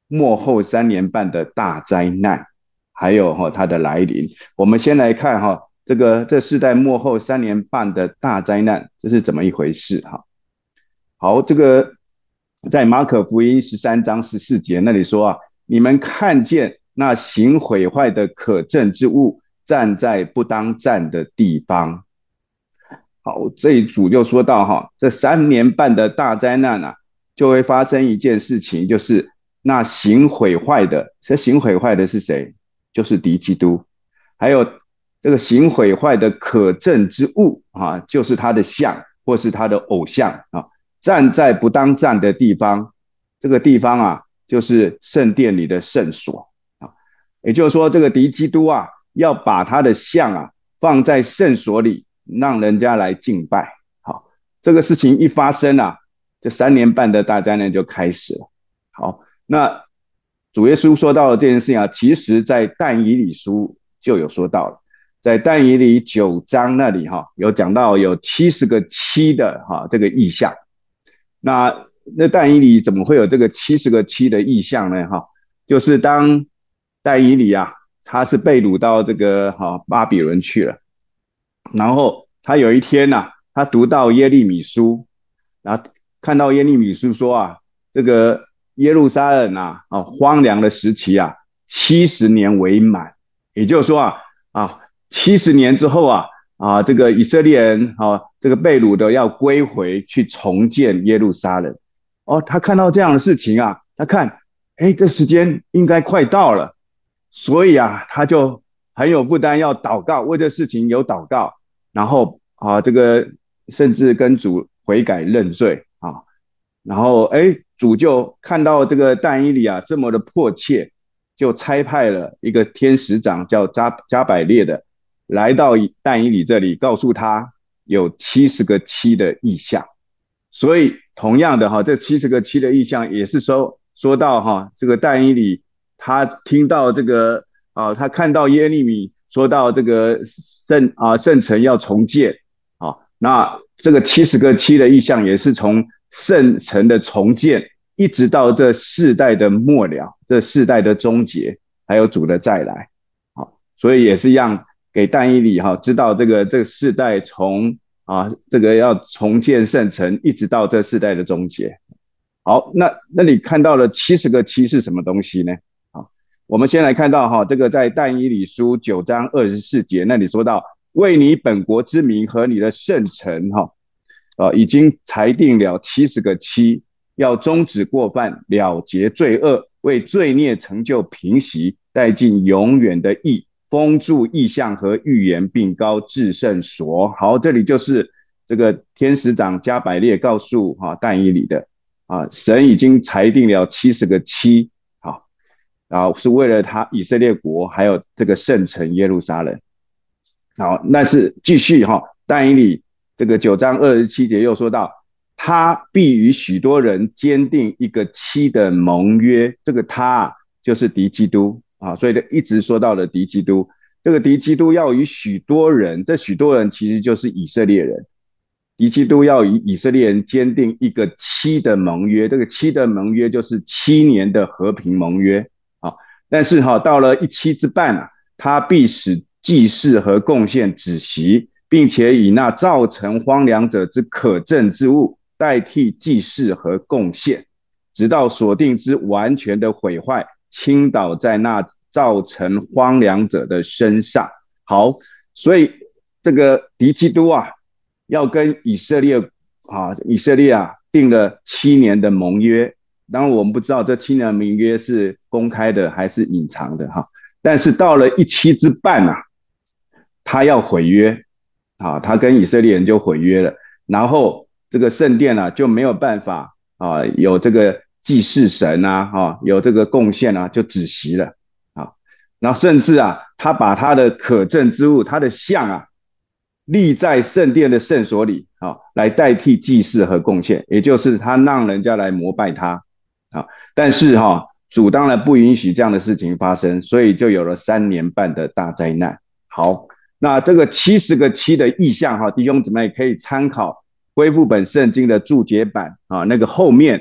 末后三年半的大灾难，还有哈它的来临。我们先来看哈这个这世代末后三年半的大灾难，这是怎么一回事哈？好，这个在马可福音十三章十四节那里说啊，你们看见那行毁坏的可憎之物站在不当站的地方。好，这一组就说到哈，这三年半的大灾难啊，就会发生一件事情，就是那行毁坏的，这行毁坏的是谁？就是敌基督，还有这个行毁坏的可憎之物啊，就是他的像或是他的偶像啊，站在不当站的地方，这个地方啊，就是圣殿里的圣所啊，也就是说，这个敌基督啊，要把他的像啊放在圣所里。让人家来敬拜。好，这个事情一发生啊，这三年半的大灾难就开始了。好，那主耶稣说到了这件事情啊，其实在但以理书就有说到了，在但以理九章那里哈，有讲到有七十个七的哈这个意象。那那但以理怎么会有这个七十个七的意象呢？哈，就是当但以理啊，他是被掳到这个哈巴比伦去了。然后他有一天呐、啊，他读到耶利米书，然后看到耶利米书说啊，这个耶路撒冷啊，啊荒凉的时期啊，七十年为满，也就是说啊，啊七十年之后啊，啊这个以色列人啊，这个被掳的要归回去重建耶路撒冷。哦，他看到这样的事情啊，他看，哎，这时间应该快到了，所以啊，他就很有负担，要祷告，为这事情有祷告，然后啊，这个甚至跟主悔改认罪啊，然后哎，主就看到这个但以理啊这么的迫切，就差派了一个天使长叫加加百列的，来到但以理这里，告诉他有七十个七的意象，所以同样的哈，这七十个七的意象也是说说到哈，这个但以理他听到这个。啊，他看到耶利米说到这个圣啊圣城要重建啊，那这个七十个七的意象也是从圣城的重建，一直到这世代的末了，这世代的终结，还有主的再来，好，所以也是让给但以理哈知道这个这个世代从啊这个要重建圣城，一直到这世代的终结。好，那那你看到了七十个七是什么东西呢？我们先来看到哈，这个在但以理书九章二十四节那里说到，为你本国之名和你的圣城哈，呃，已经裁定了七十个七，要终止过犯，了结罪恶，为罪孽成就平息，带进永远的义，封住异象和预言，并高至圣所。好，这里就是这个天使长加百列告诉哈但以理的啊，神已经裁定了七十个七。啊，是为了他以色列国还有这个圣城耶路撒冷。好，那是继续哈，但以理这个九章二十七节又说到，他必与许多人坚定一个七的盟约。这个他啊，就是敌基督啊，所以一直说到了敌基督。这个敌基督要与许多人，这许多人其实就是以色列人。敌基督要与以色列人坚定一个七的盟约，这个七的盟约就是七年的和平盟约。但是哈，到了一期之半啊，他必使祭祀和贡献止息，并且以那造成荒凉者之可憎之物代替祭祀和贡献，直到所定之完全的毁坏倾倒在那造成荒凉者的身上。好，所以这个敌基督啊，要跟以色列啊，以色列啊定了七年的盟约。当然我们不知道这七年的盟约是公开的还是隐藏的哈，但是到了一期之半啊，他要毁约啊，他跟以色列人就毁约了，然后这个圣殿啊就没有办法啊有这个祭祀神啊，啊有这个贡献啊就止息了啊，然后甚至啊他把他的可憎之物，他的像啊立在圣殿的圣所里啊，来代替祭祀和贡献，也就是他让人家来膜拜他。啊，但是哈、哦，主当然不允许这样的事情发生，所以就有了三年半的大灾难。好，那这个七十个七的意象哈，弟兄姊妹可以参考恢复本圣经的注解版啊，那个后面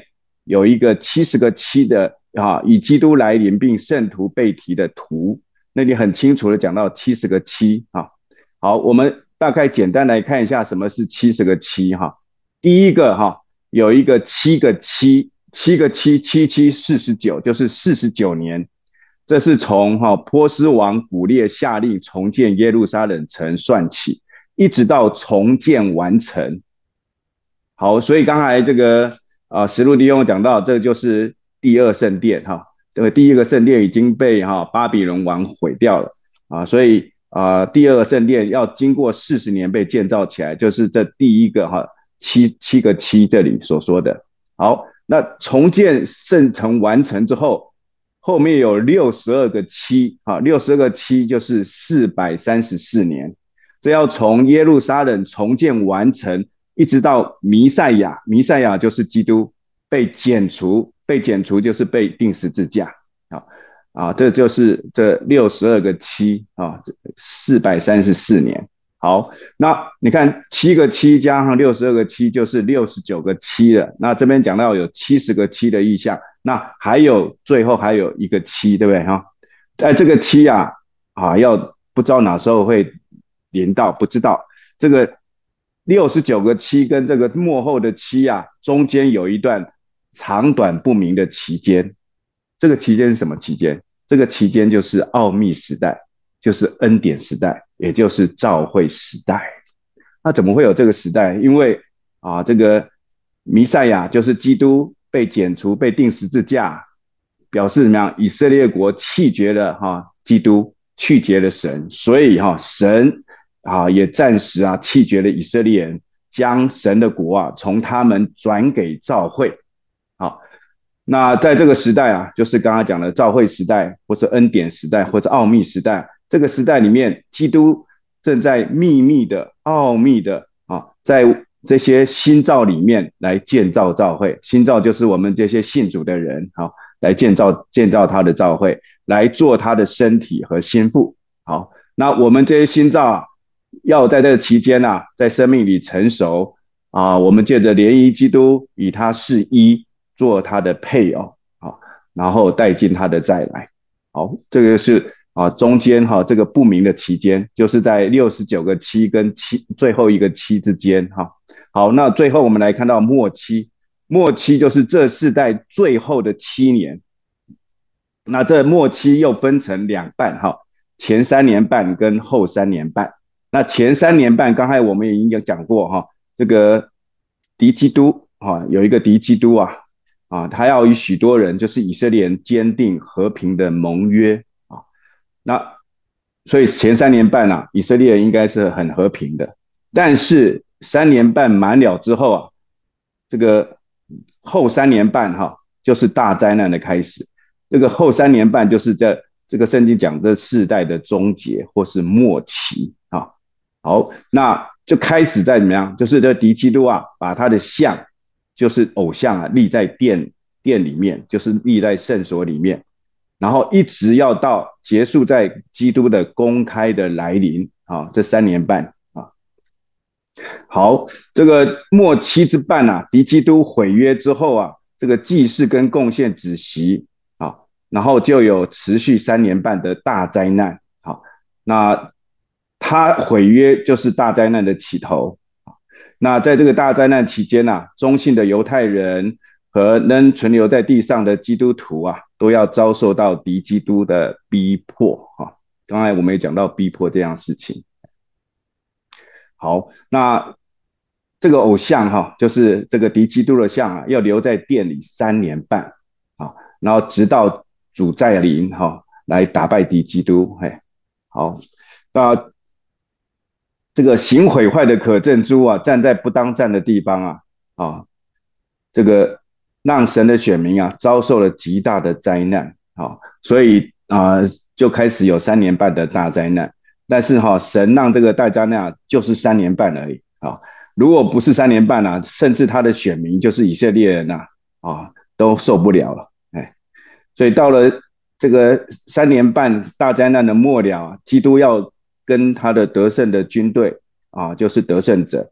有一个七十个七的啊，以基督来临并圣徒被提的图，那里很清楚的讲到七十个七啊。好，我们大概简单来看一下什么是七十个七哈。第一个哈，有一个七个七，七个七，七七四十九，就是四十九年。这是从哈波斯王古列下令重建耶路撒冷城算起，一直到重建完成。好，所以刚才这个啊，实录弟兄讲到，这就是第二圣殿哈。这个第一个圣殿已经被哈巴比伦王毁掉了啊，所以啊，第二个圣殿要经过四十年被建造起来，就是这第一个哈七七个七这里所说的。好，那重建圣城完成之后，后面有六十二个七啊，六十二个七就是四百三十四年，这要从耶路撒冷重建完成。一直到弥赛亚，弥赛亚就是基督被剪除，被剪除就是被钉十字架啊啊，这就是这六十二个七啊，四百三十四年。好，那你看七个七加上六十二个七就是六十九个七了。那这边讲到有七十个七的意象，那还有最后还有一个七，对不对哈？在这个七啊啊，要不知道哪时候会连到，不知道这个。六十九个七跟这个末后的七啊，中间有一段长短不明的期间。这个期间是什么期间？这个期间就是奥秘时代，就是恩典时代，也就是召会时代。那怎么会有这个时代？因为啊，这个弥赛亚就是基督被剪除、被钉十字架，表示怎么样？以色列国弃绝了哈、啊、基督，拒绝了神，所以哈、啊、神。啊，也暂时啊弃绝了以色列人，将神的国啊从他们转给教会。好，那在这个时代啊，就是刚刚讲的教会时代，或者恩典时代，或者奥秘时代。这个时代里面，基督正在秘密的、奥秘的啊，在这些新造里面来建造教会。新造就是我们这些信主的人，好，来建造建造他的教会，来做他的身体和心腹。好，那我们这些新造啊。要在这个期间啊，在生命里成熟啊，我们借着联谊基督，以他是一，做他的配偶啊，然后带进他的再来。好，这个是啊中间哈、啊、这个不明的期间，就是在六十九个七跟七最后一个七之间哈、啊。好，那最后我们来看到末期，末期就是这世代最后的七年。那这末期又分成两半哈、啊，前三年半跟后三年半。那前三年半，刚才我们也已经讲过哈，这个敌基督啊，有一个敌基督啊啊，他要与许多人，就是以色列人坚定和平的盟约啊。那所以前三年半啊，以色列人应该是很和平的。但是三年半满了之后啊，这个后三年半哈、啊，就是大灾难的开始。这个后三年半就是这这个圣经讲这世代的终结或是末期啊。好，那就开始在怎么样？就是这敌基督啊，把他的像，就是偶像啊，立在殿殿里面，就是立在圣所里面，然后一直要到结束在基督的公开的来临啊，这三年半啊。好，这个末期之半啊，敌基督毁约之后啊，这个祭祀跟贡献止息啊，然后就有持续三年半的大灾难。好，那他毁约就是大灾难的起头。那在这个大灾难期间啊，忠信的犹太人和能存留在地上的基督徒啊，都要遭受到敌基督的逼迫啊。刚才我们也讲到逼迫这样事情。好，那这个偶像哈、啊，就是这个敌基督的像啊，要留在殿里三年半啊，然后直到主再临哈、啊，来打败敌基督。嘿，好，那这个行毁坏的可憎猪啊，站在不当站的地方啊，啊，这个让神的选民啊遭受了极大的灾难啊，所以啊就开始有三年半的大灾难。但是哈、啊，神让这个大灾难就是三年半而已啊，如果不是三年半啊，甚至他的选民就是以色列人呐啊都受不了了，哎，所以到了这个三年半大灾难的末了啊，基督要跟他的得胜的军队啊，就是得胜者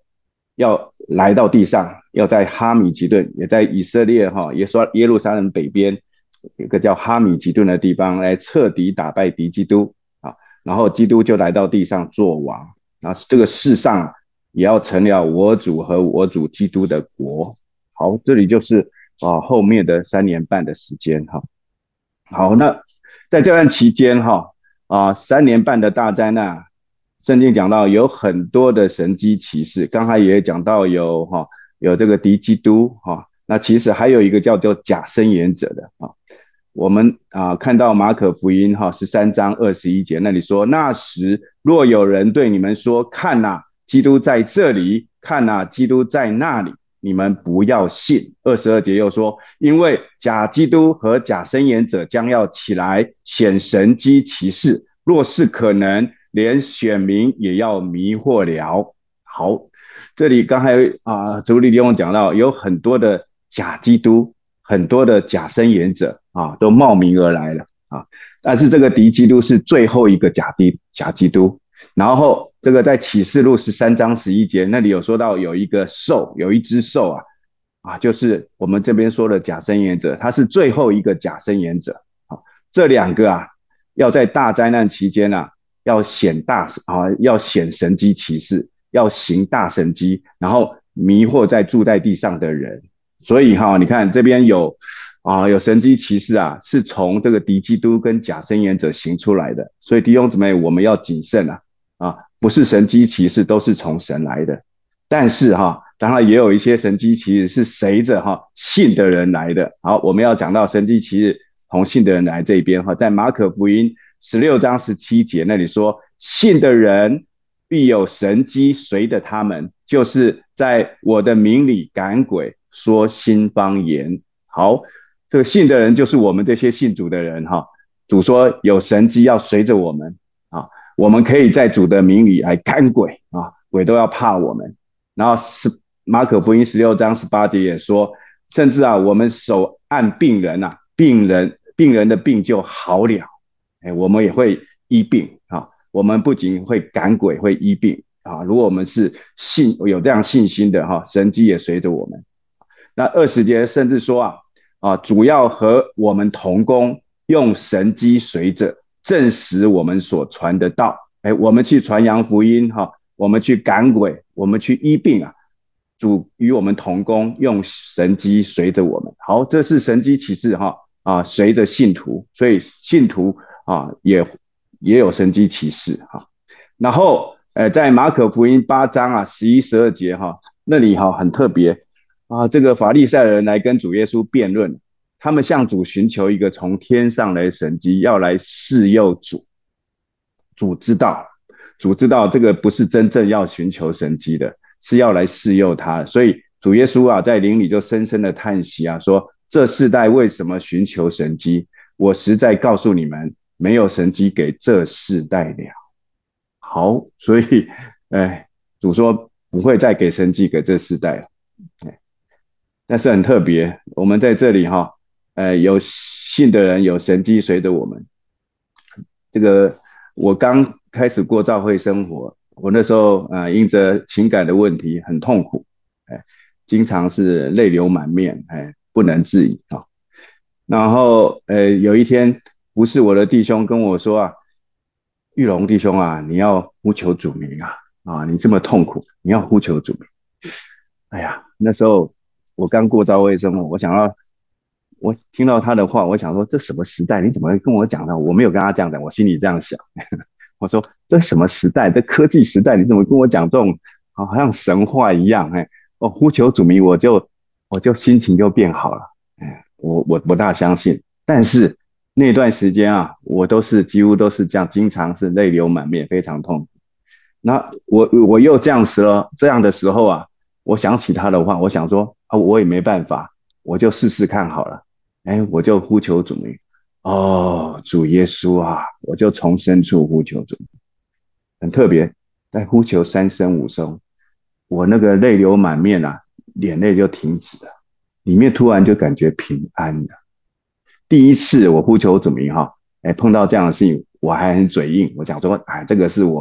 要来到地上，要在哈米吉顿，也在以色列哈，也说耶路撒冷北边有个叫哈米吉顿的地方，来彻底打败敌基督啊。然后基督就来到地上做王，然后这个世上也要成了我主和我主基督的国。好，这里就是啊后面的三年半的时间哈。好，那在这段期间哈啊三年半的大灾难。圣经讲到有很多的神迹奇事，刚才也讲到有哈有这个敌基督哈，那其实还有一个叫做假申言者的啊。我们啊看到马可福音哈十三章二十一节那里说，那时若有人对你们说，看哪，基督在这里，看哪，基督在那里，你们不要信。二十二节又说，因为假基督和假申言者将要起来显神迹奇事，若是可能，连选民也要迷惑了。好，这里刚才啊，主理弟兄讲到，有很多的假基督，很多的假申言者啊，都冒名而来了啊。但是这个敌基督是最后一个假基假基督。然后这个在启示录十三章十一节那里有说到，有一个兽，有一只兽啊啊，就是我们这边说的假申言者，他是最后一个假申言者。啊，这两个啊，要在大灾难期间啊。要显大啊，要显神迹奇事，要行大神迹，然后迷惑在住在地上的人。所以哈，你看这边有啊有神迹奇事啊，是从这个敌基督跟假申言者行出来的。所以弟兄姊妹，我们要谨慎啊啊，不是神迹奇事都是从神来的，但是哈，当然也有一些神迹奇事是随着哈信的人来的。好，我们要讲到神迹奇事从信的人来这边哈，在马可福音十六章十七节那里说，信的人必有神迹随着他们，就是在我的名里赶鬼，说新方言。好，这个信的人就是我们这些信主的人哈。主说有神迹要随着我们啊，我们可以在主的名里来赶鬼啊，鬼都要怕我们。然后马可福音十六章十八节也说，甚至啊，我们手按病人啊，病人病人的病就好了。哎，我们也会医病啊！我们不仅会赶鬼，会医病啊！如果我们是信有这样信心的哈，神迹也随着我们。那二十节甚至说啊啊，主要和我们同工，用神迹随着证实我们所传的道。哎，我们去传扬福音哈，我们去赶鬼，我们去医病啊，主与我们同工，用神迹随着我们。好，这是神迹启示哈啊，随着信徒，所以信徒。啊，也也有神迹奇事哈。然后，呃，在马可福音八章啊十一十二节哈，那里哈很特别啊，这个法利赛人来跟主耶稣辩论，他们向主寻求一个从天上来的神迹，要来试诱主。主知道，主知道这个不是真正要寻求神迹的，是要来试诱他。所以主耶稣啊，在灵里就深深的叹息啊，说：这世代为什么寻求神迹？我实在告诉你们。没有神迹给这世代了。好，所以，哎，主说不会再给神迹给这世代了。哎，但是很特别，我们在这里哈，呃，有信的人有神迹随着我们。这个我刚开始过教会生活，我那时候啊、呃，因着情感的问题很痛苦，哎，经常是泪流满面，哎，不能自已啊。然后，呃，有一天。不是我的弟兄跟我说啊，玉龙弟兄啊，你要呼求主名啊，啊，你这么痛苦，你要呼求主名。哎呀，那时候我刚过教会生活，我想要，我听到他的话，我想说这什么时代？你怎么会跟我讲呢？我没有跟他这样讲，我心里这样想。我说这什么时代？这科技时代，你怎么跟我讲这种好像神话一样？哎，哦，呼求主名，我就我就心情就变好了。哎，我我不大相信，但是。那段时间啊，我都是几乎都是这样，经常是泪流满面，非常痛苦。那我我又这样时了，这样的时候啊，我想起他的话，我想说啊，我也没办法，我就试试看好了。哎，我就呼求主名，哦，主耶稣啊，我就从深处呼求主名，很特别，在呼求三声五声，我那个泪流满面啊，眼泪就停止了，里面突然就感觉平安了。第一次我呼求主名哈，哎，碰到这样的事情，我还很嘴硬，我讲说，哎，这个是我哈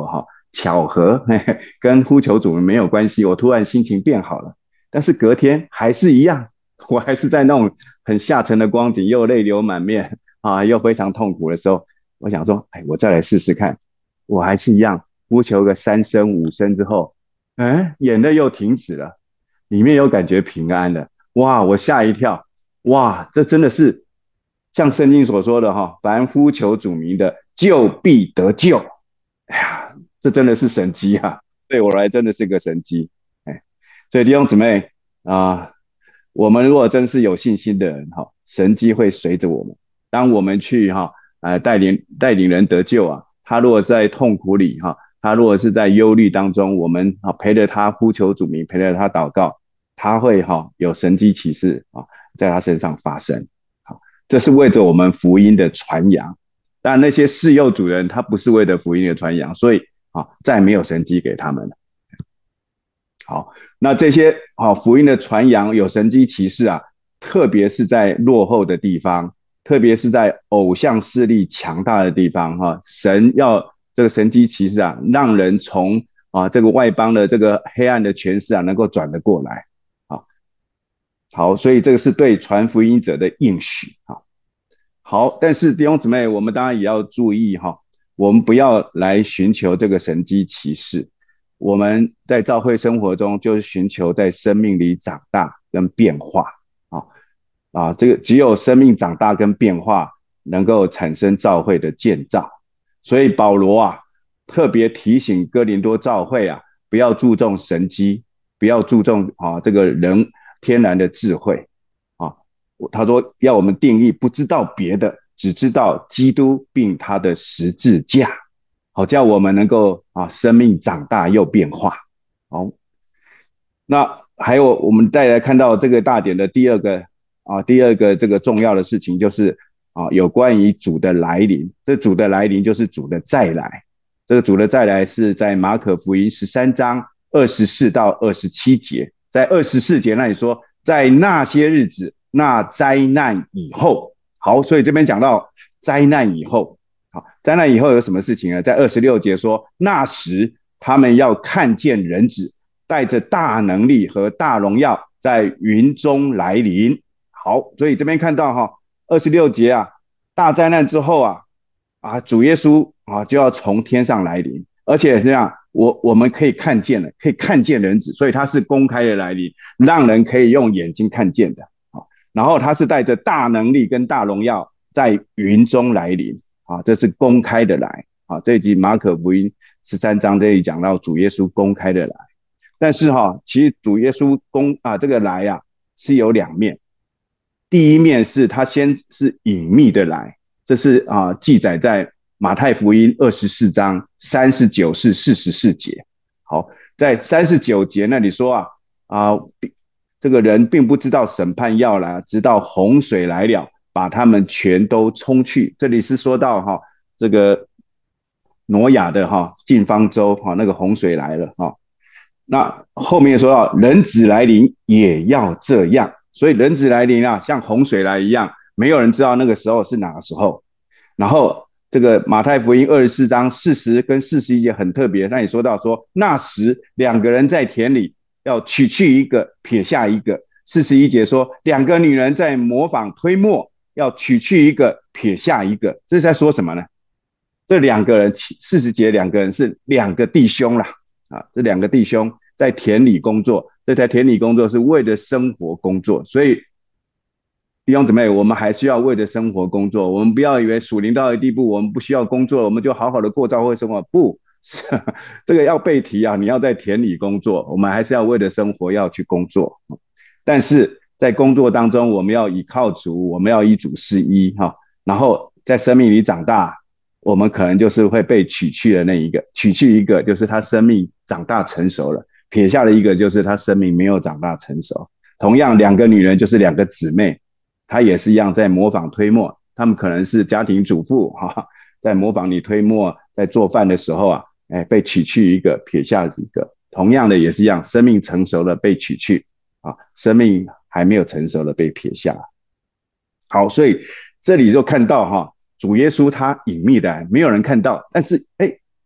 巧合，嘿嘿，跟呼求主没有关系，我突然心情变好了，但是隔天还是一样，我还是在那种很下沉的光景，又泪流满面啊，又非常痛苦的时候，我想说，哎，我再来试试看，我还是一样，呼求个三声五声之后，哎，眼泪又停止了，里面又感觉平安了，哇，我吓一跳，哇，这真的是像圣经所说的哈，凡呼求主名的，就必得救。哎呀，这真的是神机啊！对我来真的是个神机。哎，所以弟兄姊妹啊、我们如果真是有信心的人哈，神机会随着我们。当我们去哈，呃，带领带领人得救啊，他如果在痛苦里哈，他如果是在忧虑当中，我们啊陪着他呼求主名，陪着他祷告，他会哈有神机启示啊在他身上发生。好，这是为着我们福音的传扬。但那些世幼主人，他不是为了福音的传扬，所以啊，再没有神迹给他们了。好，那这些啊福音的传扬有神迹奇事啊，特别是在落后的地方，特别是在偶像势力强大的地方哈、啊，神要这个神迹奇事啊，让人从啊这个外邦的这个黑暗的权势啊，能够转得过来。好，好，所以这个是对传福音者的应许啊。好，但是弟兄姊妹，我们当然也要注意哈，我们不要来寻求这个神机骑士。我们在教会生活中，就是寻求在生命里长大跟变化啊啊，这个只有生命长大跟变化，能够产生教会的建造。所以保罗啊，特别提醒哥林多教会啊，不要注重神机，不要注重啊这个人天然的智慧。啊，他说要我们定义，不知道别的，只知道基督并他的十字架，好叫我们能够啊生命长大又变化。好，那还有我们再来看到这个大典的第二个啊第二个这个重要的事情就是啊有关于主的来临，这主的来临就是主的再来。这个主的再来是在马可福音十三章二十四到二十七节，在二十四节那里说，在那些日子，那灾难以后。好，所以这边讲到灾难以后。好，灾难以后有什么事情呢？在二十六节说，那时他们要看见人子带着大能力和大荣耀在云中来临。好，所以这边看到哈，二十六节啊，大灾难之后啊，啊，主耶稣啊就要从天上来临，而且这样，我我们可以看见了，可以看见人子，所以他是公开的来临，让人可以用眼睛看见的。啊，然后他是带着大能力跟大荣耀在云中来临。啊，这是公开的来。啊，这一集马可福音十三章这里讲到主耶稣公开的来，但是哈、啊，其实主耶稣公啊这个来啊是有两面，第一面是他先是隐秘的来，这是啊记载在马太福音二十四章三十九至四十四节。好，在三十九节那里说啊啊，这个人并不知道审判要来，直到洪水来了，把他们全都冲去。这里是说到哈、啊、这个挪亚的哈、啊、进方舟哈、啊、那个洪水来了哈、啊。那后面说到人子来临也要这样，所以人子来临啊，像洪水来一样，没有人知道那个时候是哪个时候。然后这个马太福音二十四章四十跟四十一节很特别，那里说到说那时两个人在田里，要取去一个撇下一个。四十一节说两个女人在磨坊推磨，要取去一个撇下一个。这是在说什么呢？这两个人，四十节两个人是两个弟兄啦。啊，这两个弟兄在田里工作，这在田里工作是为了生活工作，所以弟兄姊妹，我们还需要为了生活工作。我们不要以为属灵到一地步，我们不需要工作，我们就好好的过教会生活。不，这个要被提啊！你要在田里工作，我们还是要为了生活要去工作。但是在工作当中，我们要依靠主，我们要依主是一哈。然后在生命里长大，我们可能就是会被取去的那一个，取去一个就是他生命长大成熟了，撇下了一个就是他生命没有长大成熟。同样，两个女人就是两个姊妹。他也是一样在模仿推磨，他们可能是家庭主妇哈，在模仿你推磨，在做饭的时候啊，哎，被取去一个，撇下一个。同样的也是一样，生命成熟了被取去啊，生命还没有成熟了被撇下。好，所以这里就看到哈，主耶稣他隐秘的没有人看到，但是哎，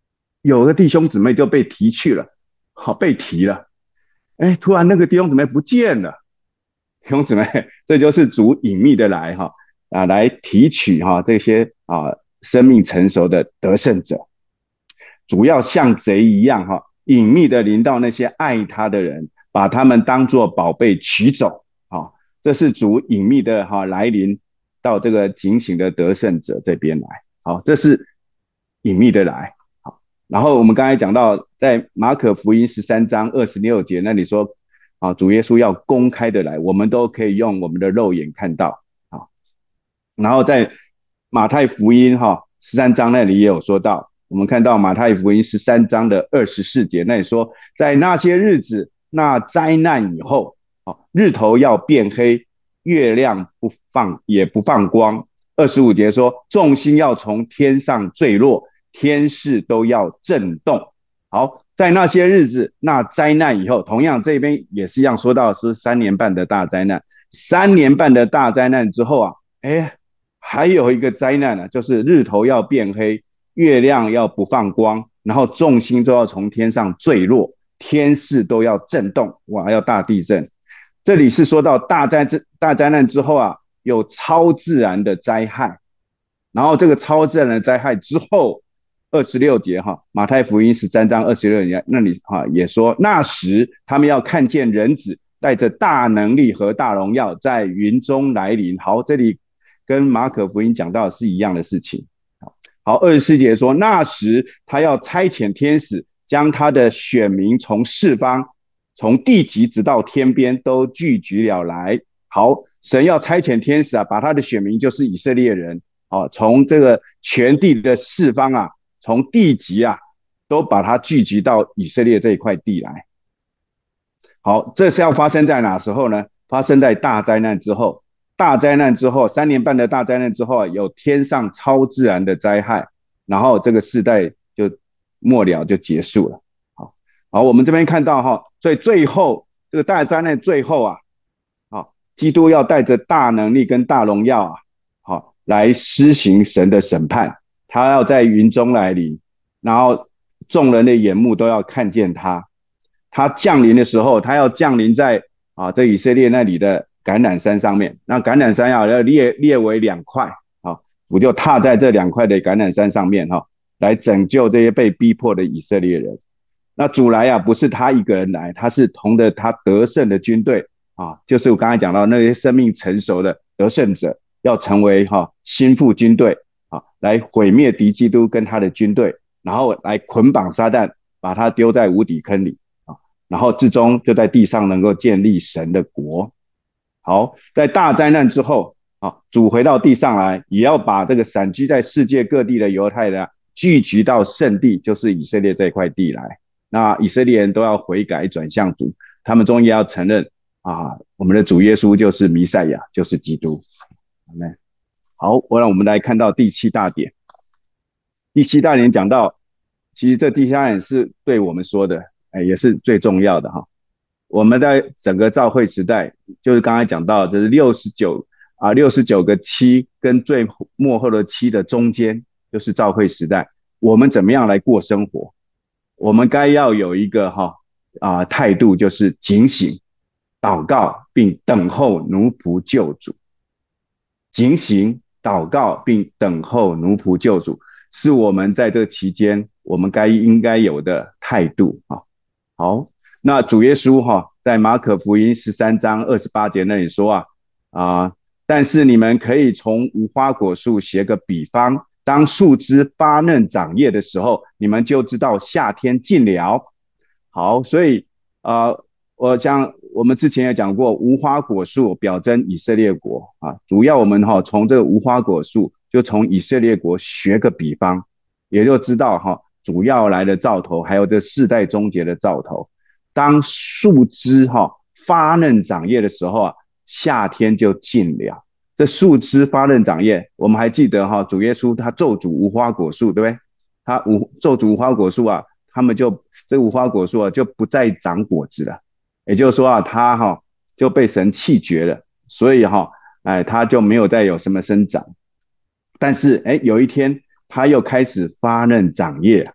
有的弟兄姊妹就被提去了，好被提了，哎，突然那个弟兄姊妹不见了，弟兄姊妹，这就是主隐秘的来哈啊，来提取哈这些啊生命成熟的得胜者，主要像贼一样哈，隐秘的临到那些爱他的人，把他们当作宝贝取走，哈，这是主隐秘的哈来临到这个警醒的得胜者这边来，好，这是隐秘的来。然后我们刚才讲到，在马可福音十三章二十六节那里说，啊，主耶稣要公开的来，我们都可以用我们的肉眼看到，啊，然后在马太福音哈十三章那里也有说到，我们看到马太福音十三章的二十四节那里说，在那些日子，那灾难以后，啊，日头要变黑，月亮不放也不放光。二十五节说，众星要从天上坠落。天势都要震动。好，在那些日子，那灾难以后，同样这边也是一样说到是三年半的大灾难。三年半的大灾难之后啊，哎，还有一个灾难呢，就是日头要变黑，月亮要不放光，然后众星都要从天上坠落，天势都要震动，哇，要大地震。这里是说到大灾大灾难之后啊，有超自然的灾害，然后这个超自然的灾害之后。二十六节哈，马太福音十三章二十六节那里哈也说，那时他们要看见人子带着大能力和大荣耀在云中来临。好，这里跟马可福音讲到的是一样的事情。好，二十四节说，那时他要差遣天使，将他的选民从四方，从地极直到天边都聚集了来。好，神要差遣天使啊，把他的选民就是以色列人，好，从这个全地的四方啊。从地极啊，都把它聚集到以色列这一块地来。好，这是要发生在哪时候呢？发生在大灾难之后。大灾难之后，三年半的大灾难之后，有天上超自然的灾害，然后这个世代就末了就结束了。好，好，我们这边看到哈，所以最后这个大灾难最后啊，好，基督要带着大能力跟大荣耀啊，好，来施行神的审判。他要在云中来临，然后众人的眼目都要看见他。他降临的时候，他要降临在啊这以色列那里的橄榄山上面。那橄榄山要列列为两块，啊，我就踏在这两块的橄榄山上面哈、啊，来拯救这些被逼迫的以色列人。那主来啊，不是他一个人来，他是同着他得胜的军队啊，就是我刚才讲到那些生命成熟的得胜者，要成为哈、啊、心腹军队。来毁灭敌基督跟他的军队，然后来捆绑撒旦，把他丢在无底坑里，然后最终就在地上能够建立神的国。好，在大灾难之后，主回到地上来，也要把这个散居在世界各地的犹太人聚集到圣地，就是以色列这块地来。那以色列人都要悔改转向主，他们终于要承认啊，我们的主耶稣就是弥赛亚，就是基督。阿们。好，我让我们来看到第七大点。第七大点讲到，其实这第七大点是对我们说的，哎，也是最重要的哈。我们在整个教会时代，就是刚才讲到，就是六十九啊，六十九个七跟最末后的七的中间，就是教会时代。我们怎么样来过生活？我们该要有一个哈啊态度，就是警醒、祷告，并等候奴仆救主。警醒。祷告并等候奴仆救主，是我们在这期间我们该应该有的态度啊。好，那主耶稣哈在马可福音十三章二十八节那里说啊啊，但是你们可以从无花果树写个比方，当树枝发嫩长叶的时候，你们就知道夏天近了。好，所以啊。我像我们之前也讲过，无花果树表征以色列国啊，主要我们哈从这个无花果树就从以色列国学个比方，也就知道哈主要来的兆头，还有这世代终结的兆头。当树枝哈发嫩长叶的时候啊，夏天就近了。这树枝发嫩长叶，我们还记得哈主耶稣他咒诅无花果树，对不对？他无咒诅无花果树啊，他们就这无花果树啊就不再长果子了。也就是说啊，他哈、啊、就被神弃绝了，所以哈、啊，哎，他就没有再有什么生长。但是哎，有一天他又开始发嫩长叶了，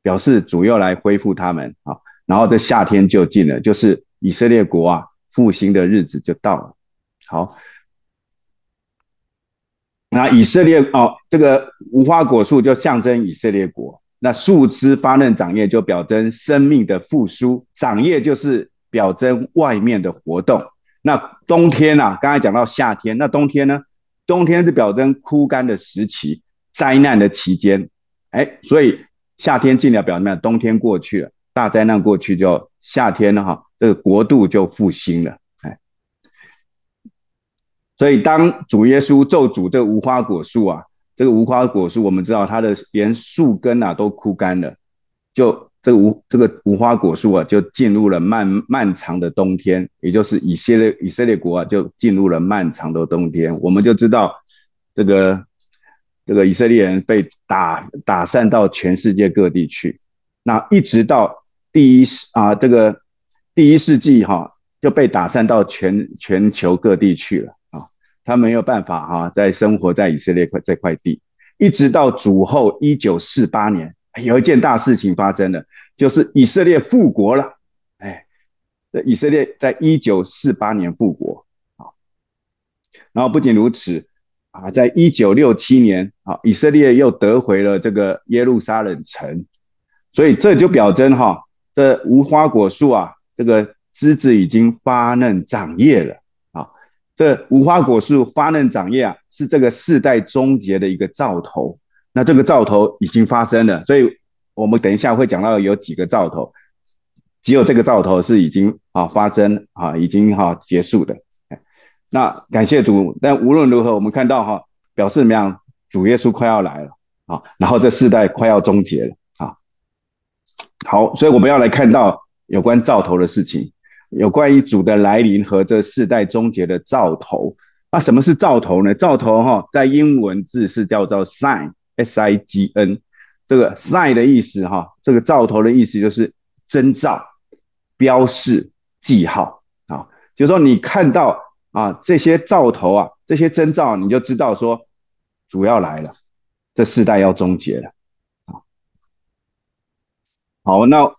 表示主要来恢复他们啊。然后这夏天就近了，就是以色列国啊复兴的日子就到了。好，那以色列哦，这个无花果树就象征以色列国，那树枝发嫩长叶就表征生命的复苏，长叶就是表征外面的活动。那冬天啊，刚才讲到夏天，那冬天呢？冬天是表征枯干的时期，灾难的期间。哎，所以夏天进了，表明冬天过去了，大灾难过去就夏天呢，哈，这个国度就复兴了。哎，所以当主耶稣咒诅这个无花果树啊，这个无花果树我们知道它的连树根啊都枯干了，就这个无这个无花果树啊就进入了漫漫长的冬天，也就是以色列以色列国啊就进入了漫长的冬天。我们就知道这个这个以色列人被打打散到全世界各地去，那一直到第一啊这个第一世纪哈、啊、就被打散到全全球各地去了啊，他没有办法哈、啊、在生活在以色列这块地，一直到主后一九四八年，有一件大事情发生了，就是以色列复国了。哎，以色列在一九四八年复国啊，然后不仅如此啊，在一九六七年啊，以色列又得回了这个耶路撒冷城，所以这就表征哈，这无花果树啊，这个枝子已经发嫩长叶了啊。这无花果树发嫩长叶啊，是这个世代终结的一个兆头。那这个兆头已经发生了，所以我们等一下会讲到有几个兆头，只有这个兆头是已经啊发生啊，已经哈、啊、结束的。那感谢主，但无论如何，我们看到哈、啊，表示怎么样，主耶稣快要来了啊，然后这世代快要终结了啊。好，所以我们要来看到有关兆头的事情，有关于主的来临和这世代终结的兆头。那什么是兆头呢？兆头哈、哦，在英文字是叫做 sign，S I G N。这个 sign 的意思哈、哦，这个兆头的意思就是征兆、标示、记号啊。就是说你看到啊这些兆头啊，这些征兆，你就知道说主要来了，这世代要终结了。好，那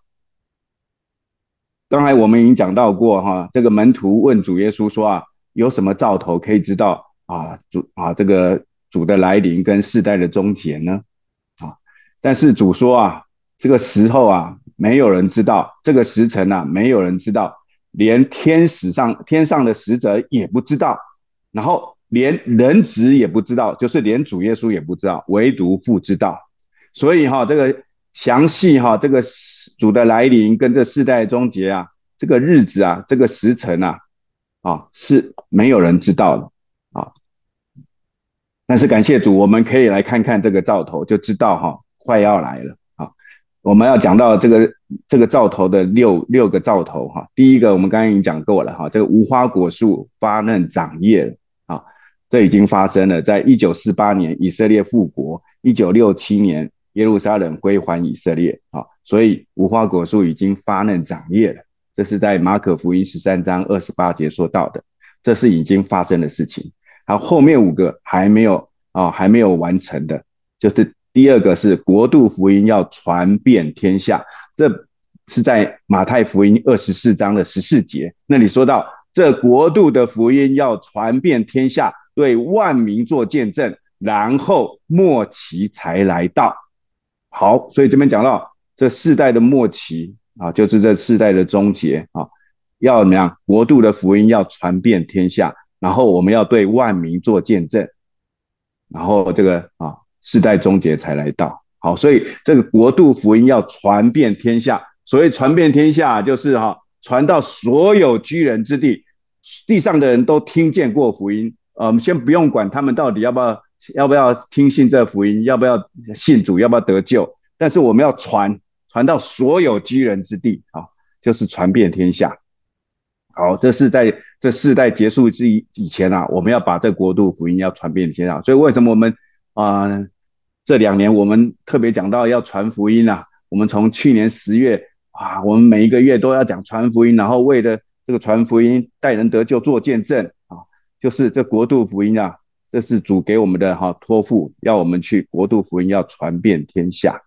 刚才我们已经讲到过哈，这个门徒问主耶稣说啊，有什么兆头可以知道啊主啊这个主的来临跟世代的终结呢？啊，但是主说啊，这个时候啊，没有人知道，这个时辰啊，没有人知道，连天使上天上的使者也不知道，然后连人子也不知道，就是连主耶稣也不知道，唯独父知道。所以哈，这个详细哈，这个主的来临跟这世代终结啊，这个日子啊，这个时辰啊，啊是没有人知道的啊。但是感谢主，我们可以来看看这个兆头，就知道哈，快要来了啊。我们要讲到这个这个兆头的六六个兆头哈。第一个我们刚刚已经讲过了哈，这个无花果树发嫩长叶了啊，这已经发生了，在一九四八年以色列复国，一九六七年耶路撒冷归还以色列啊，所以无花果树已经发嫩长叶了。这是在马可福音十三章二十八节说到的，这是已经发生的事情。好，后面五个还没有啊，还没有完成的，就是第二个是国度福音要传遍天下，这是在马太福音二十四章的十四节，那里说到这国度的福音要传遍天下，对万民做见证，然后末期才来到。好，所以这边讲到这世代的末期啊，就是这世代的终结啊，要怎么样？国度的福音要传遍天下，然后我们要对万民做见证，然后这个啊世代终结才来到。好，所以这个国度福音要传遍天下，所谓传遍天下就是哈、啊、传到所有居人之地，地上的人都听见过福音。呃，我们先不用管他们到底要不要要不要听信这福音，要不要信主，要不要得救，但是我们要传传到所有居人之地啊，就是传遍天下。好，这是在这世代结束之以前啊，我们要把这国度福音要传遍天下。所以为什么我们啊、呃、这两年我们特别讲到要传福音啊？我们从去年十月啊，我们每一个月都要讲传福音，然后为了这个传福音带人得救做见证啊，就是这国度福音啊，这是主给我们的哈、啊、托付，要我们去国度福音要传遍天下。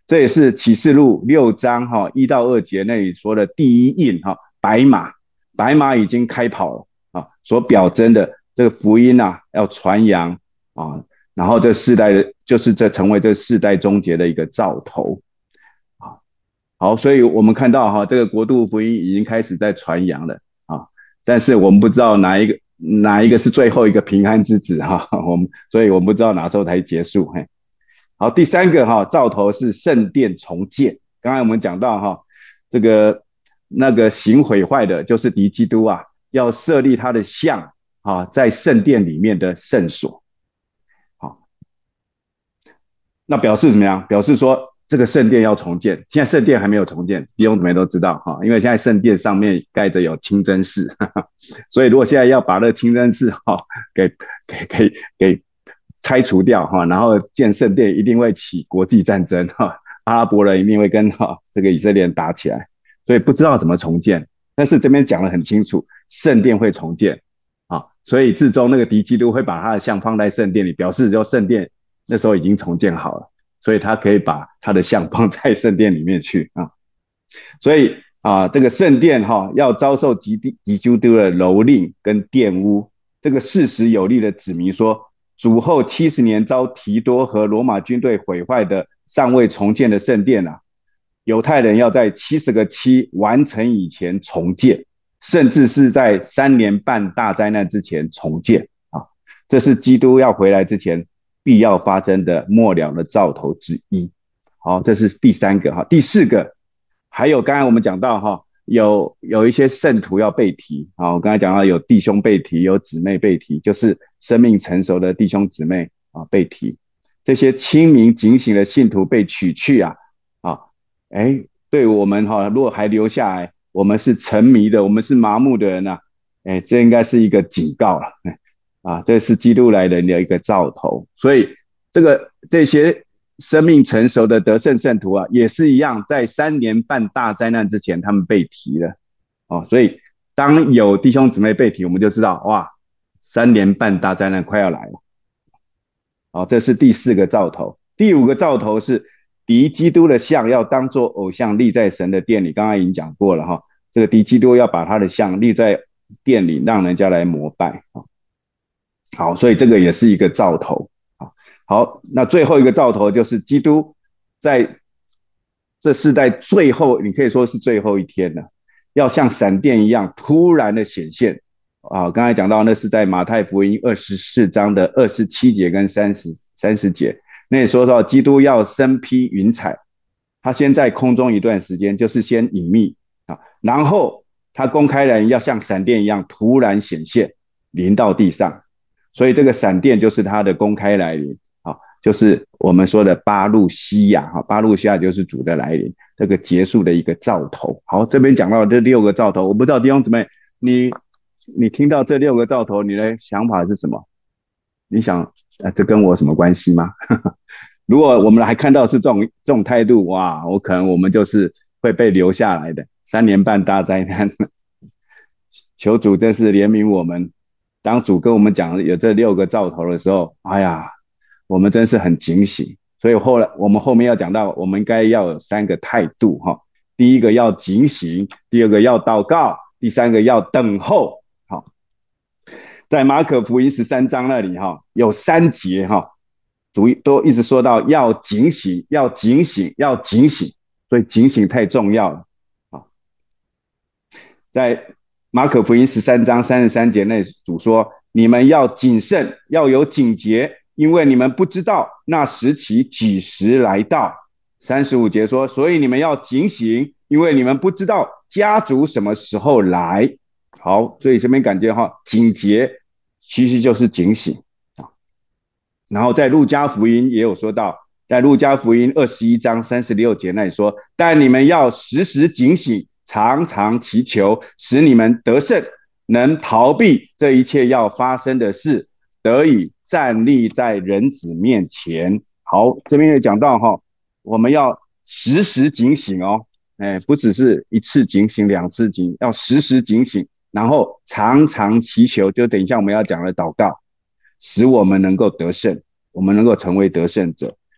这也是启示录六章哈一到二节那里说的第一印哈白马，白马已经开跑了啊，所表征的这个福音啊要传扬啊，然后这世代的就是这成为这世代终结的一个兆头啊。好，所以我们看到哈这个国度福音已经开始在传扬了啊，但是我们不知道哪一个哪一个是最后一个平安之子哈，我们所以我们不知道哪时候才结束嘿。好，第三个哈兆头是圣殿重建。刚才我们讲到哈，这个那个行毁坏的，就是敌基督啊，要设立他的像啊，在圣殿里面的圣所。好，那表示怎么样？表示说这个圣殿要重建。现在圣殿还没有重建，弟兄姊妹都知道哈，因为现在圣殿上面盖着有清真寺，哈哈，所以如果现在要把那个清真寺哈给给给给拆除掉哈，然后建圣殿一定会起国际战争哈，阿拉伯人一定会跟哈这个以色列人打起来，所以不知道怎么重建。但是这边讲得很清楚，圣殿会重建啊，所以至终那个敌基督会把他的像放在圣殿里，表示说圣殿那时候已经重建好了，所以他可以把他的像放在圣殿里面去啊。所以啊，这个圣殿哈要遭受敌敌基督的蹂躏跟玷污，这个事实有力的指明说。主后七十年遭提多和罗马军队毁坏的尚未重建的圣殿啊，犹太人要在七十个七完成以前重建，甚至是在三年半大灾难之前重建啊，这是基督要回来之前必要发生的末了的兆头之一。好，这是第三个哈，第四个还有刚才我们讲到哈。有有一些圣徒要被提啊，我刚才讲到有弟兄被提，有姊妹被提，就是生命成熟的弟兄姊妹啊被提，这些清明警醒的信徒被取去啊啊，哎，对我们哈、啊，如果还留下来，我们是沉迷的，我们是麻木的人呐、啊，哎，这应该是一个警告了啊，这是基督来人的一个兆头，所以这个这些。生命成熟的得胜圣徒啊，也是一样，在三年半大灾难之前，他们被提了哦。所以当有弟兄姊妹被提，我们就知道哇，三年半大灾难快要来了。哦，这是第四个兆头。第五个兆头是敌基督的像要当作偶像立在神的殿里，刚刚已经讲过了哈。这个敌基督要把他的像立在殿里，让人家来膜拜。好，所以这个也是一个兆头。好，那最后一个兆头就是基督在这世代最后，你可以说是最后一天了，要像闪电一样突然的显现啊！刚才讲到那是在马太福音二十四章的二十七节跟三十三十节，那也说到基督要身披云彩，他先在空中一段时间，就是先隐秘啊，然后他公开来要像闪电一样突然显现，临到地上，所以这个闪电就是他的公开来临。就是我们说的巴路西亚哈，巴路西亚就是主的来临，这个结束的一个兆头。好，这边讲到这六个兆头，我不知道弟兄姊妹，你你听到这六个兆头，你的想法是什么？你想，呃，这跟我什么关系吗？如果我们还看到是这种这种态度，哇，我可能我们就是会被留下来的三年半大灾难。求主真是怜悯我们，当主跟我们讲有这六个兆头的时候，哎呀。我们真是很警醒，所以后来我们后面要讲到，我们应该要有三个态度哈。第一个要警醒，第二个要祷告，第三个要等候。好，在马可福音十三章那里哈，有三节哈，主都一直说到要警醒，要警醒，要警醒，所以警醒太重要了啊。在马可福音十三章三十三节那主说，你们要谨慎，要有警觉。因为你们不知道那时期几时来到。三十五节说，所以你们要警醒，因为你们不知道家族什么时候来。好，所以这边感觉哈，警觉其实就是警醒啊。然后在路加福音也有说到，在路加福音二十一章三十六节那里说，但你们要时时警醒，常常祈求，使你们得胜，能逃避这一切要发生的事，得以站立在人子面前。好，这边也讲到哈，我们要时时警醒哦，哎，不只是一次警醒、两次警醒，要时时警醒，然后常常祈求，就等一下我们要讲的祷告，使我们能够得胜，我们能够成为得胜者。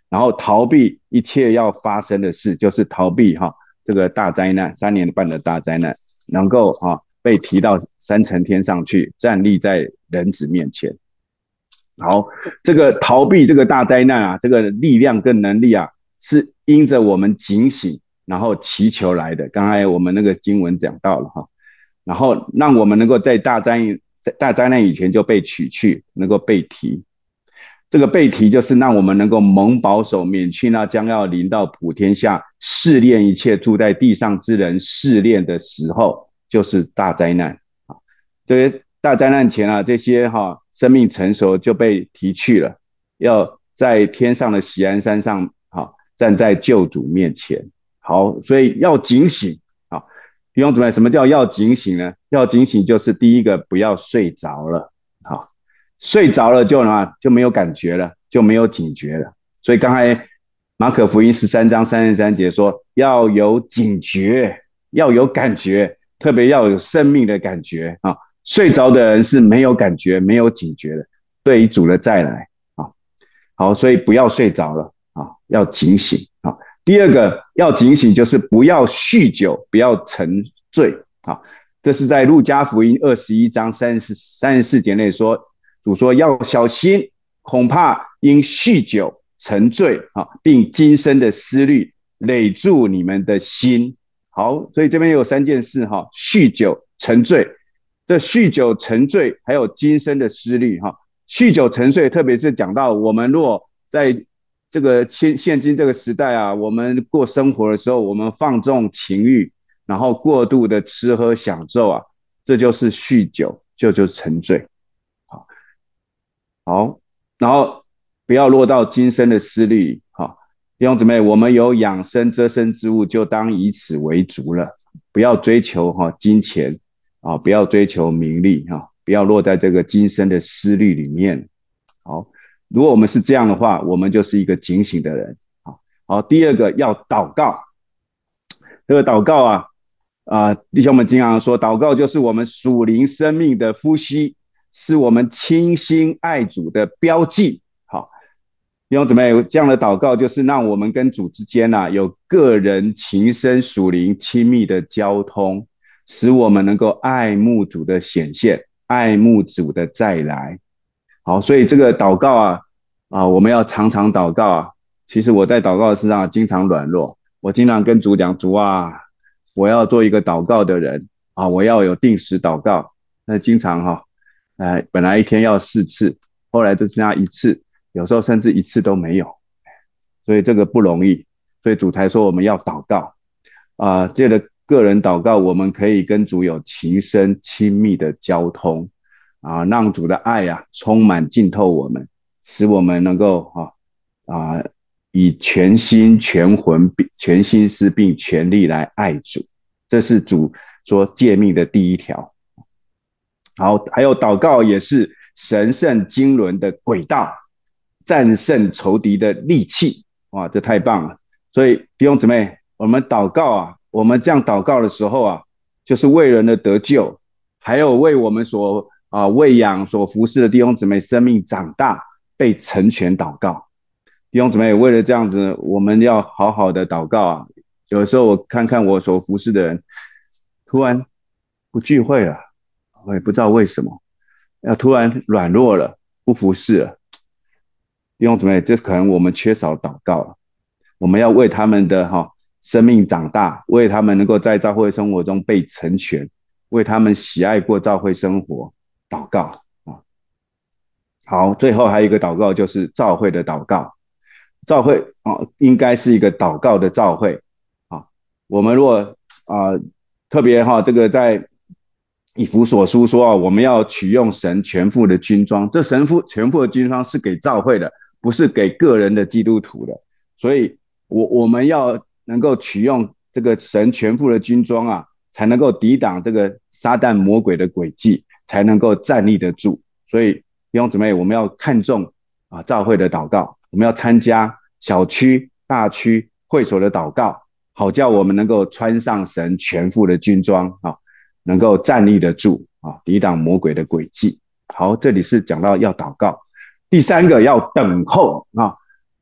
然后逃避一切要发生的事，就是逃避哈这个大灾难，三年半的大灾难，能够哈被提到三层天上去，站立在人子面前。好，这个逃避这个大灾难啊，这个力量跟能力啊，是因着我们警醒，然后祈求来的。刚才我们那个经文讲到了哈，然后让我们能够在大灾在大灾难以前就被取去，能够被提。这个被提就是让我们能够蒙保守，免去那将要临到普天下试炼一切住在地上之人试炼的时候，就是大灾难啊。这些大灾难前啊，这些哈、啊、生命成熟就被提去了，要在天上的锡安山上哈、啊、站在救主面前。好，所以要警醒啊。弟兄姊妹，什么叫要警醒呢？要警醒就是第一个不要睡着了，好。睡着了就呢就没有感觉了，就没有警觉了。所以刚才马可福音十三章三十三节说要有警觉，要有感觉，特别要有生命的感觉啊。睡着的人是没有感觉、没有警觉的，对于主的再来啊。好，所以不要睡着了啊，要警醒啊。第二个要警醒就是不要酗酒，不要沉醉啊。这是在路加福音二十一章三十三十四节内说。主说要小心，恐怕因酗酒沉醉啊，并今生的思虑累住你们的心。好，所以这边有三件事哈：酗酒、沉醉。这酗酒、沉醉，还有今生的思虑哈。酗酒、沉醉，特别是讲到我们若在这个现现今这个时代啊，我们过生活的时候，我们放纵情欲，然后过度的吃喝享受啊，这就是酗酒，就就是沉醉。好，然后不要落到今生的思虑。好，弟兄姊妹，我们有养生遮身之物，就当以此为足了。不要追求哈金钱啊，不要追求名利哈，不要落在这个今生的思虑里面。好，如果我们是这样的话，我们就是一个警醒的人。好，好，第二个要祷告。这个祷告啊，啊，弟兄们经常说，祷告就是我们属灵生命的呼吸。是我们倾心爱主的标记。好，弟兄姊妹，这样的祷告就是让我们跟主之间啊有个人情深属灵亲密的交通，使我们能够爱慕主的显现，爱慕主的再来。好，所以这个祷告啊啊，我们要常常祷告啊。其实我在祷告的事上经常软弱，我经常跟主讲，主啊，我要做一个祷告的人啊，我要有定时祷告。那经常哈、啊。呃，本来一天要四次，后来就剩下一次，有时候甚至一次都没有，所以这个不容易。所以主才说我们要祷告啊、呃，借着个人祷告，我们可以跟主有情深亲密的交通啊、呃，让主的爱啊充满浸透我们，使我们能够啊啊、呃、以全心全魂全心思并全力来爱主，这是主说诫命的第一条。好，还有祷告也是神圣经纶的轨道，战胜仇敌的利器。哇，这太棒了！所以弟兄姊妹，我们祷告啊，我们这样祷告的时候啊，就是为人的得救，还有为我们所啊喂养、所服侍的弟兄姊妹生命长大被成全祷告。弟兄姊妹，为了这样子，我们要好好的祷告啊。有时候我看看我所服侍的人，突然不聚会了。我也不知道为什么，要突然软弱了，不服侍了。弟兄姊妹，这可能我们缺少祷告了。我们要为他们的哈、哦、生命长大，为他们能够在教会生活中被成全，为他们喜爱过教会生活祷告啊。好，最后还有一个祷告，就是教会的祷告。教会啊、哦，应该是一个祷告的教会啊。我们如果啊、呃、特别哈、哦、这个在以弗所书说啊，我们要取用神全副的军装。这神副全副的军装是给教会的，不是给个人的基督徒的。所以我我们要能够取用这个神全副的军装啊，才能够抵挡这个撒旦魔鬼的诡计，才能够站立得住。所以弟兄姊妹，我们要看重啊教会的祷告，我们要参加小区、大区会所的祷告，好叫我们能够穿上神全副的军装啊。能够站立得住啊，抵挡魔鬼的诡计。好，这里是讲到要祷告。第三个要等候啊，弟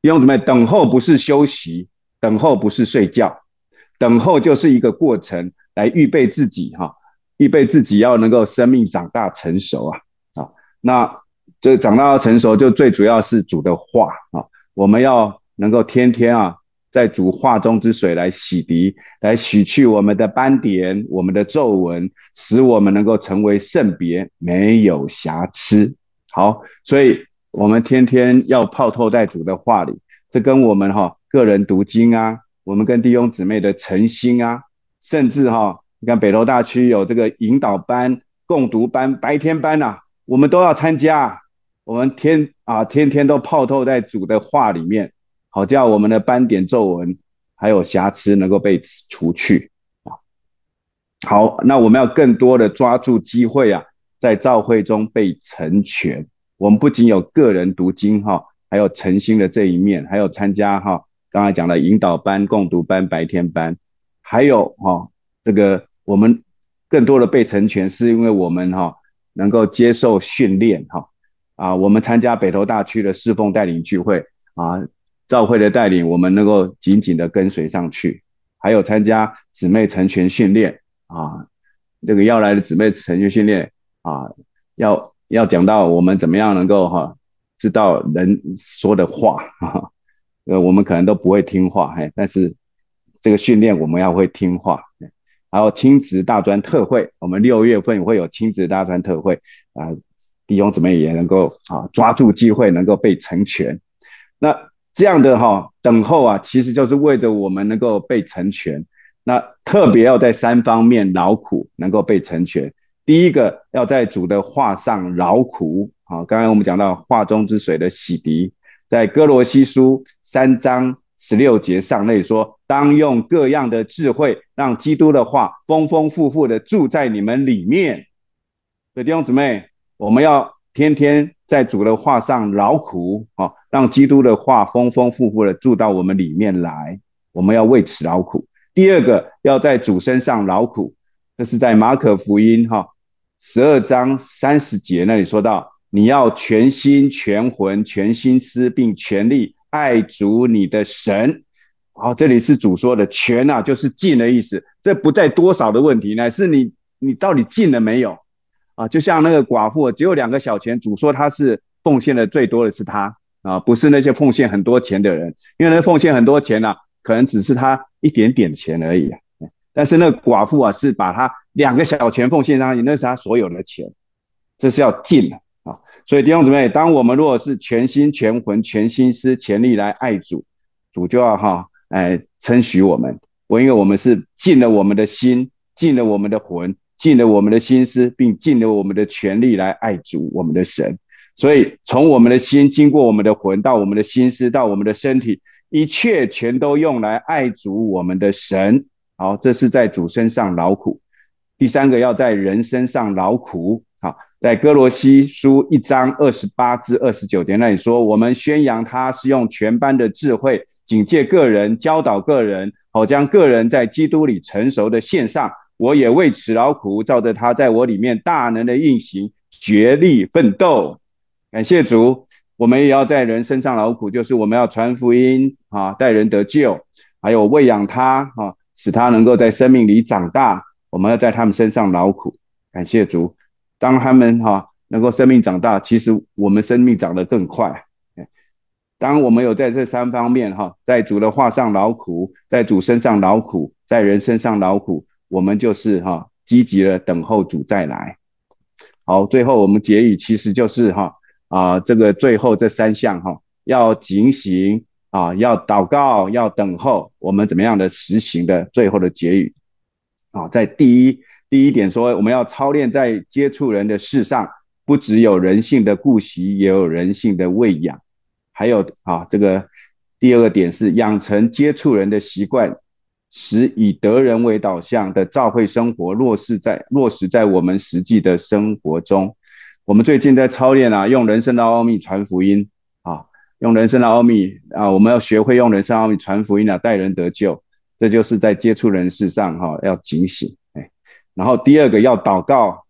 弟兄姊妹，等候不是休息，等候不是睡觉，等候就是一个过程，来预备自己哈，预备自己要能够生命长大成熟啊啊，那这长大成熟就最主要是主的话啊，我们要能够天天啊，在主话中之水来洗涤，来洗去我们的斑点、我们的皱纹，使我们能够成为圣别，没有瑕疵。好，所以我们天天要泡透在主的话里，这跟我们哈个人读经啊，我们跟弟兄姊妹的诚心啊，甚至哈，你看北投大区有这个引导班、共读班、白天班啊，我们都要参加。我们天啊天天都泡透在主的话里面，好叫我们的斑点、皱纹还有瑕疵能够被除去啊。好，那我们要更多的抓住机会啊，在教会中被成全。我们不仅有个人读经哈，还有诚心的这一面，还有参加哈刚才讲的引导班、共读班、白天班，还有哈这个我们更多的被成全，是因为我们哈能够接受训练哈。啊，我们参加北投大区的侍奉带领聚会啊，教会的带领，我们能够紧紧的跟随上去。还有参加姊妹成全训练啊，这个要来的姊妹成全训练啊，要要讲到我们怎么样能够哈、啊，知道人说的话哈，呃，我们可能都不会听话，嘿，但是这个训练我们要会听话。还有亲子大专特会，我们六月份会有亲子大专特会啊。弟兄姊妹也能够啊抓住机会，能够被成全。那这样的哈等候啊，其实就是为着我们能够被成全。那特别要在三方面劳苦，能够被成全。第一个要在主的话上劳苦啊，刚才我们讲到话中之水的洗涤，在哥罗西书三章十六节上那里说，当用各样的智慧，让基督的话丰丰富富的住在你们里面。所以弟兄姊妹，我们要天天在主的话上劳苦啊，让基督的话丰丰富富的住到我们里面来，我们要为此劳苦。第二个，要在主身上劳苦，这是在马可福音哈十二章三十节那里说到，你要全心全魂全心思并全力爱主你的神。好，这里是主说的全啊，就是尽的意思，这不在多少的问题，乃是你你到底尽了没有啊？就像那个寡妇只有两个小钱，主说他是奉献的最多的是他啊，不是那些奉献很多钱的人，因为那奉献很多钱啊，可能只是他一点点钱而已啊。但是那个寡妇啊，是把他两个小钱奉献上去，那是他所有的钱，这是要尽的啊。所以弟兄姊妹，当我们如果是全心全魂全心思全力来爱主，主就要哈哎称许我们，我因为我们是尽了我们的心，尽了我们的魂，尽了我们的心思，并尽了我们的全力来爱主我们的神。所以从我们的心经过我们的魂到我们的心思到我们的身体，一切全都用来爱主我们的神。好，这是在主身上劳苦。第三个要在人身上劳苦。好，在哥罗西书一章二十八至二十九节那里说，我们宣扬他是用全般的智慧警戒个人，教导个人，好将个人在基督里成熟的献上。我也为此劳苦，照着他在我里面大能的运行，竭力奋斗。感谢主，我们也要在人身上劳苦，就是我们要传福音啊，带人得救，还有喂养他啊，使他能够在生命里长大。我们要在他们身上劳苦。感谢主，当他们哈、啊、能够生命长大，其实我们生命长得更快。当我们有在这三方面哈，在主的话上劳苦，在主身上劳苦，在人身上劳苦，我们就是哈积极的等候主再来。好，最后我们结语其实就是哈啊这个最后这三项哈，要警醒啊，要祷告，要等候，我们怎么样的实行的最后的结语啊，在第一第一点说，我们要操练在接触人的事上，不只有人性的顾惜，也有人性的喂养。还有啊，这个第二个点是养成接触人的习惯，使以得人为导向的教会生活落实在落实在我们实际的生活中。我们最近在操练啊，用人生的奥秘传福音啊，用人生的奥秘啊，我们要学会用人生奥秘传福音啊，带人得救。这就是在接触人事上哈、啊，要警醒。哎，然后第二个要祷告，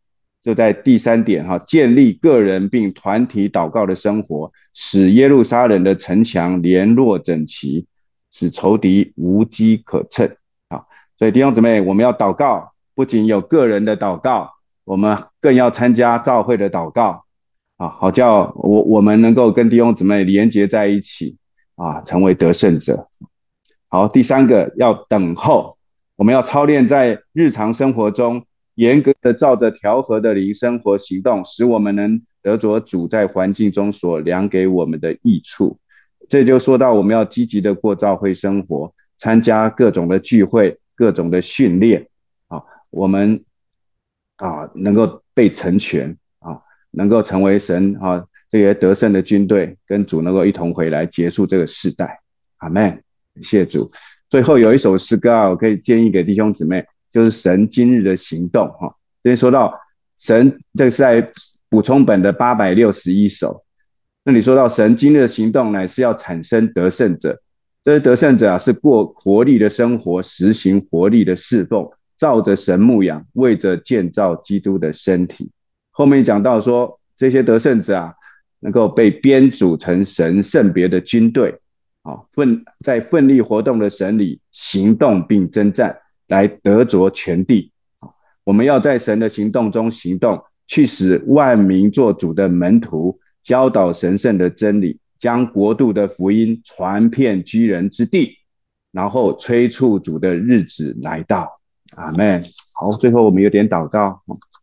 就在第三点哈，建立个人并团体祷告的生活，使耶路撒冷的城墙联络整齐，使仇敌无机可乘。好，所以弟兄姊妹，我们要祷告，不仅有个人的祷告，我们更要参加教会的祷告啊，好叫我我们能够跟弟兄姊妹连结在一起啊，成为得胜者。好，第三个要等候，我们要操练在日常生活中，严格的照着调和的灵生活行动，使我们能得着主在环境中所量给我们的益处。这就说到我们要积极的过教会生活，参加各种的聚会、各种的训练啊，我们啊能够被成全啊，能够成为神啊这些得胜的军队，跟主能够一同回来结束这个世代。阿们。谢主。最后有一首诗歌啊，我可以建议给弟兄姊妹，就是神今日的行动哈。这边说到神，这个是在补充本的八百六十一首。那你说到神今日的行动乃是要产生得胜者，这些得胜者啊是过活力的生活，实行活力的侍奉，照着神牧养，为着建造基督的身体。后面讲到说，这些得胜者啊，能够被编组成神圣别的军队。奋在奋力活动的神里行动并征战，来得着全地。我们要在神的行动中行动，去使万民做主的门徒，教导神圣的真理，将国度的福音传遍居人之地，然后催促主的日子来到。阿们。好，最后我们有点祷告。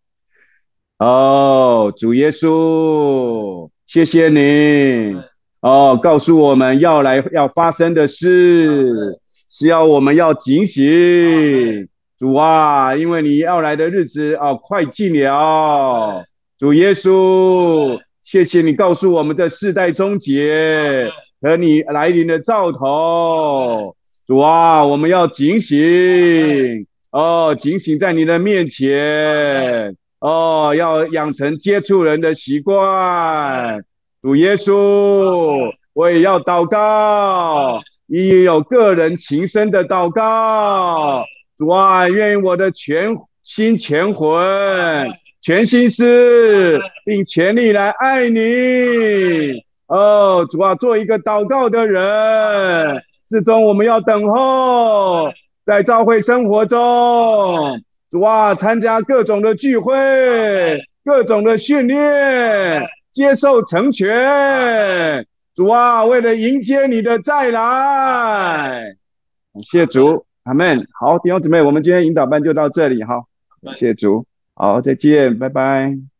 哦，主耶稣，谢谢你。哦，告诉我们要来要发生的事，是要我们要警醒。主啊，因为你要来的日子哦，快近了。主耶稣，谢谢你告诉我们的世代终结和你来临的兆头。主啊，我们要警醒哦，警醒在你的面前哦，要养成接触人的习惯。主耶稣，我也要祷告，也有个人情深的祷告。主啊，愿我的全心全魂、全心思，并全力来爱你。哦，主啊，做一个祷告的人。至终我们要等候，在教会生活中，主啊，参加各种的聚会、各种的训练。接受成全，主啊，为了迎接你的再来，感谢主，阿们。好，弟兄姊妹，我们今天引导班就到这里哈，感谢主，好，再见，拜拜。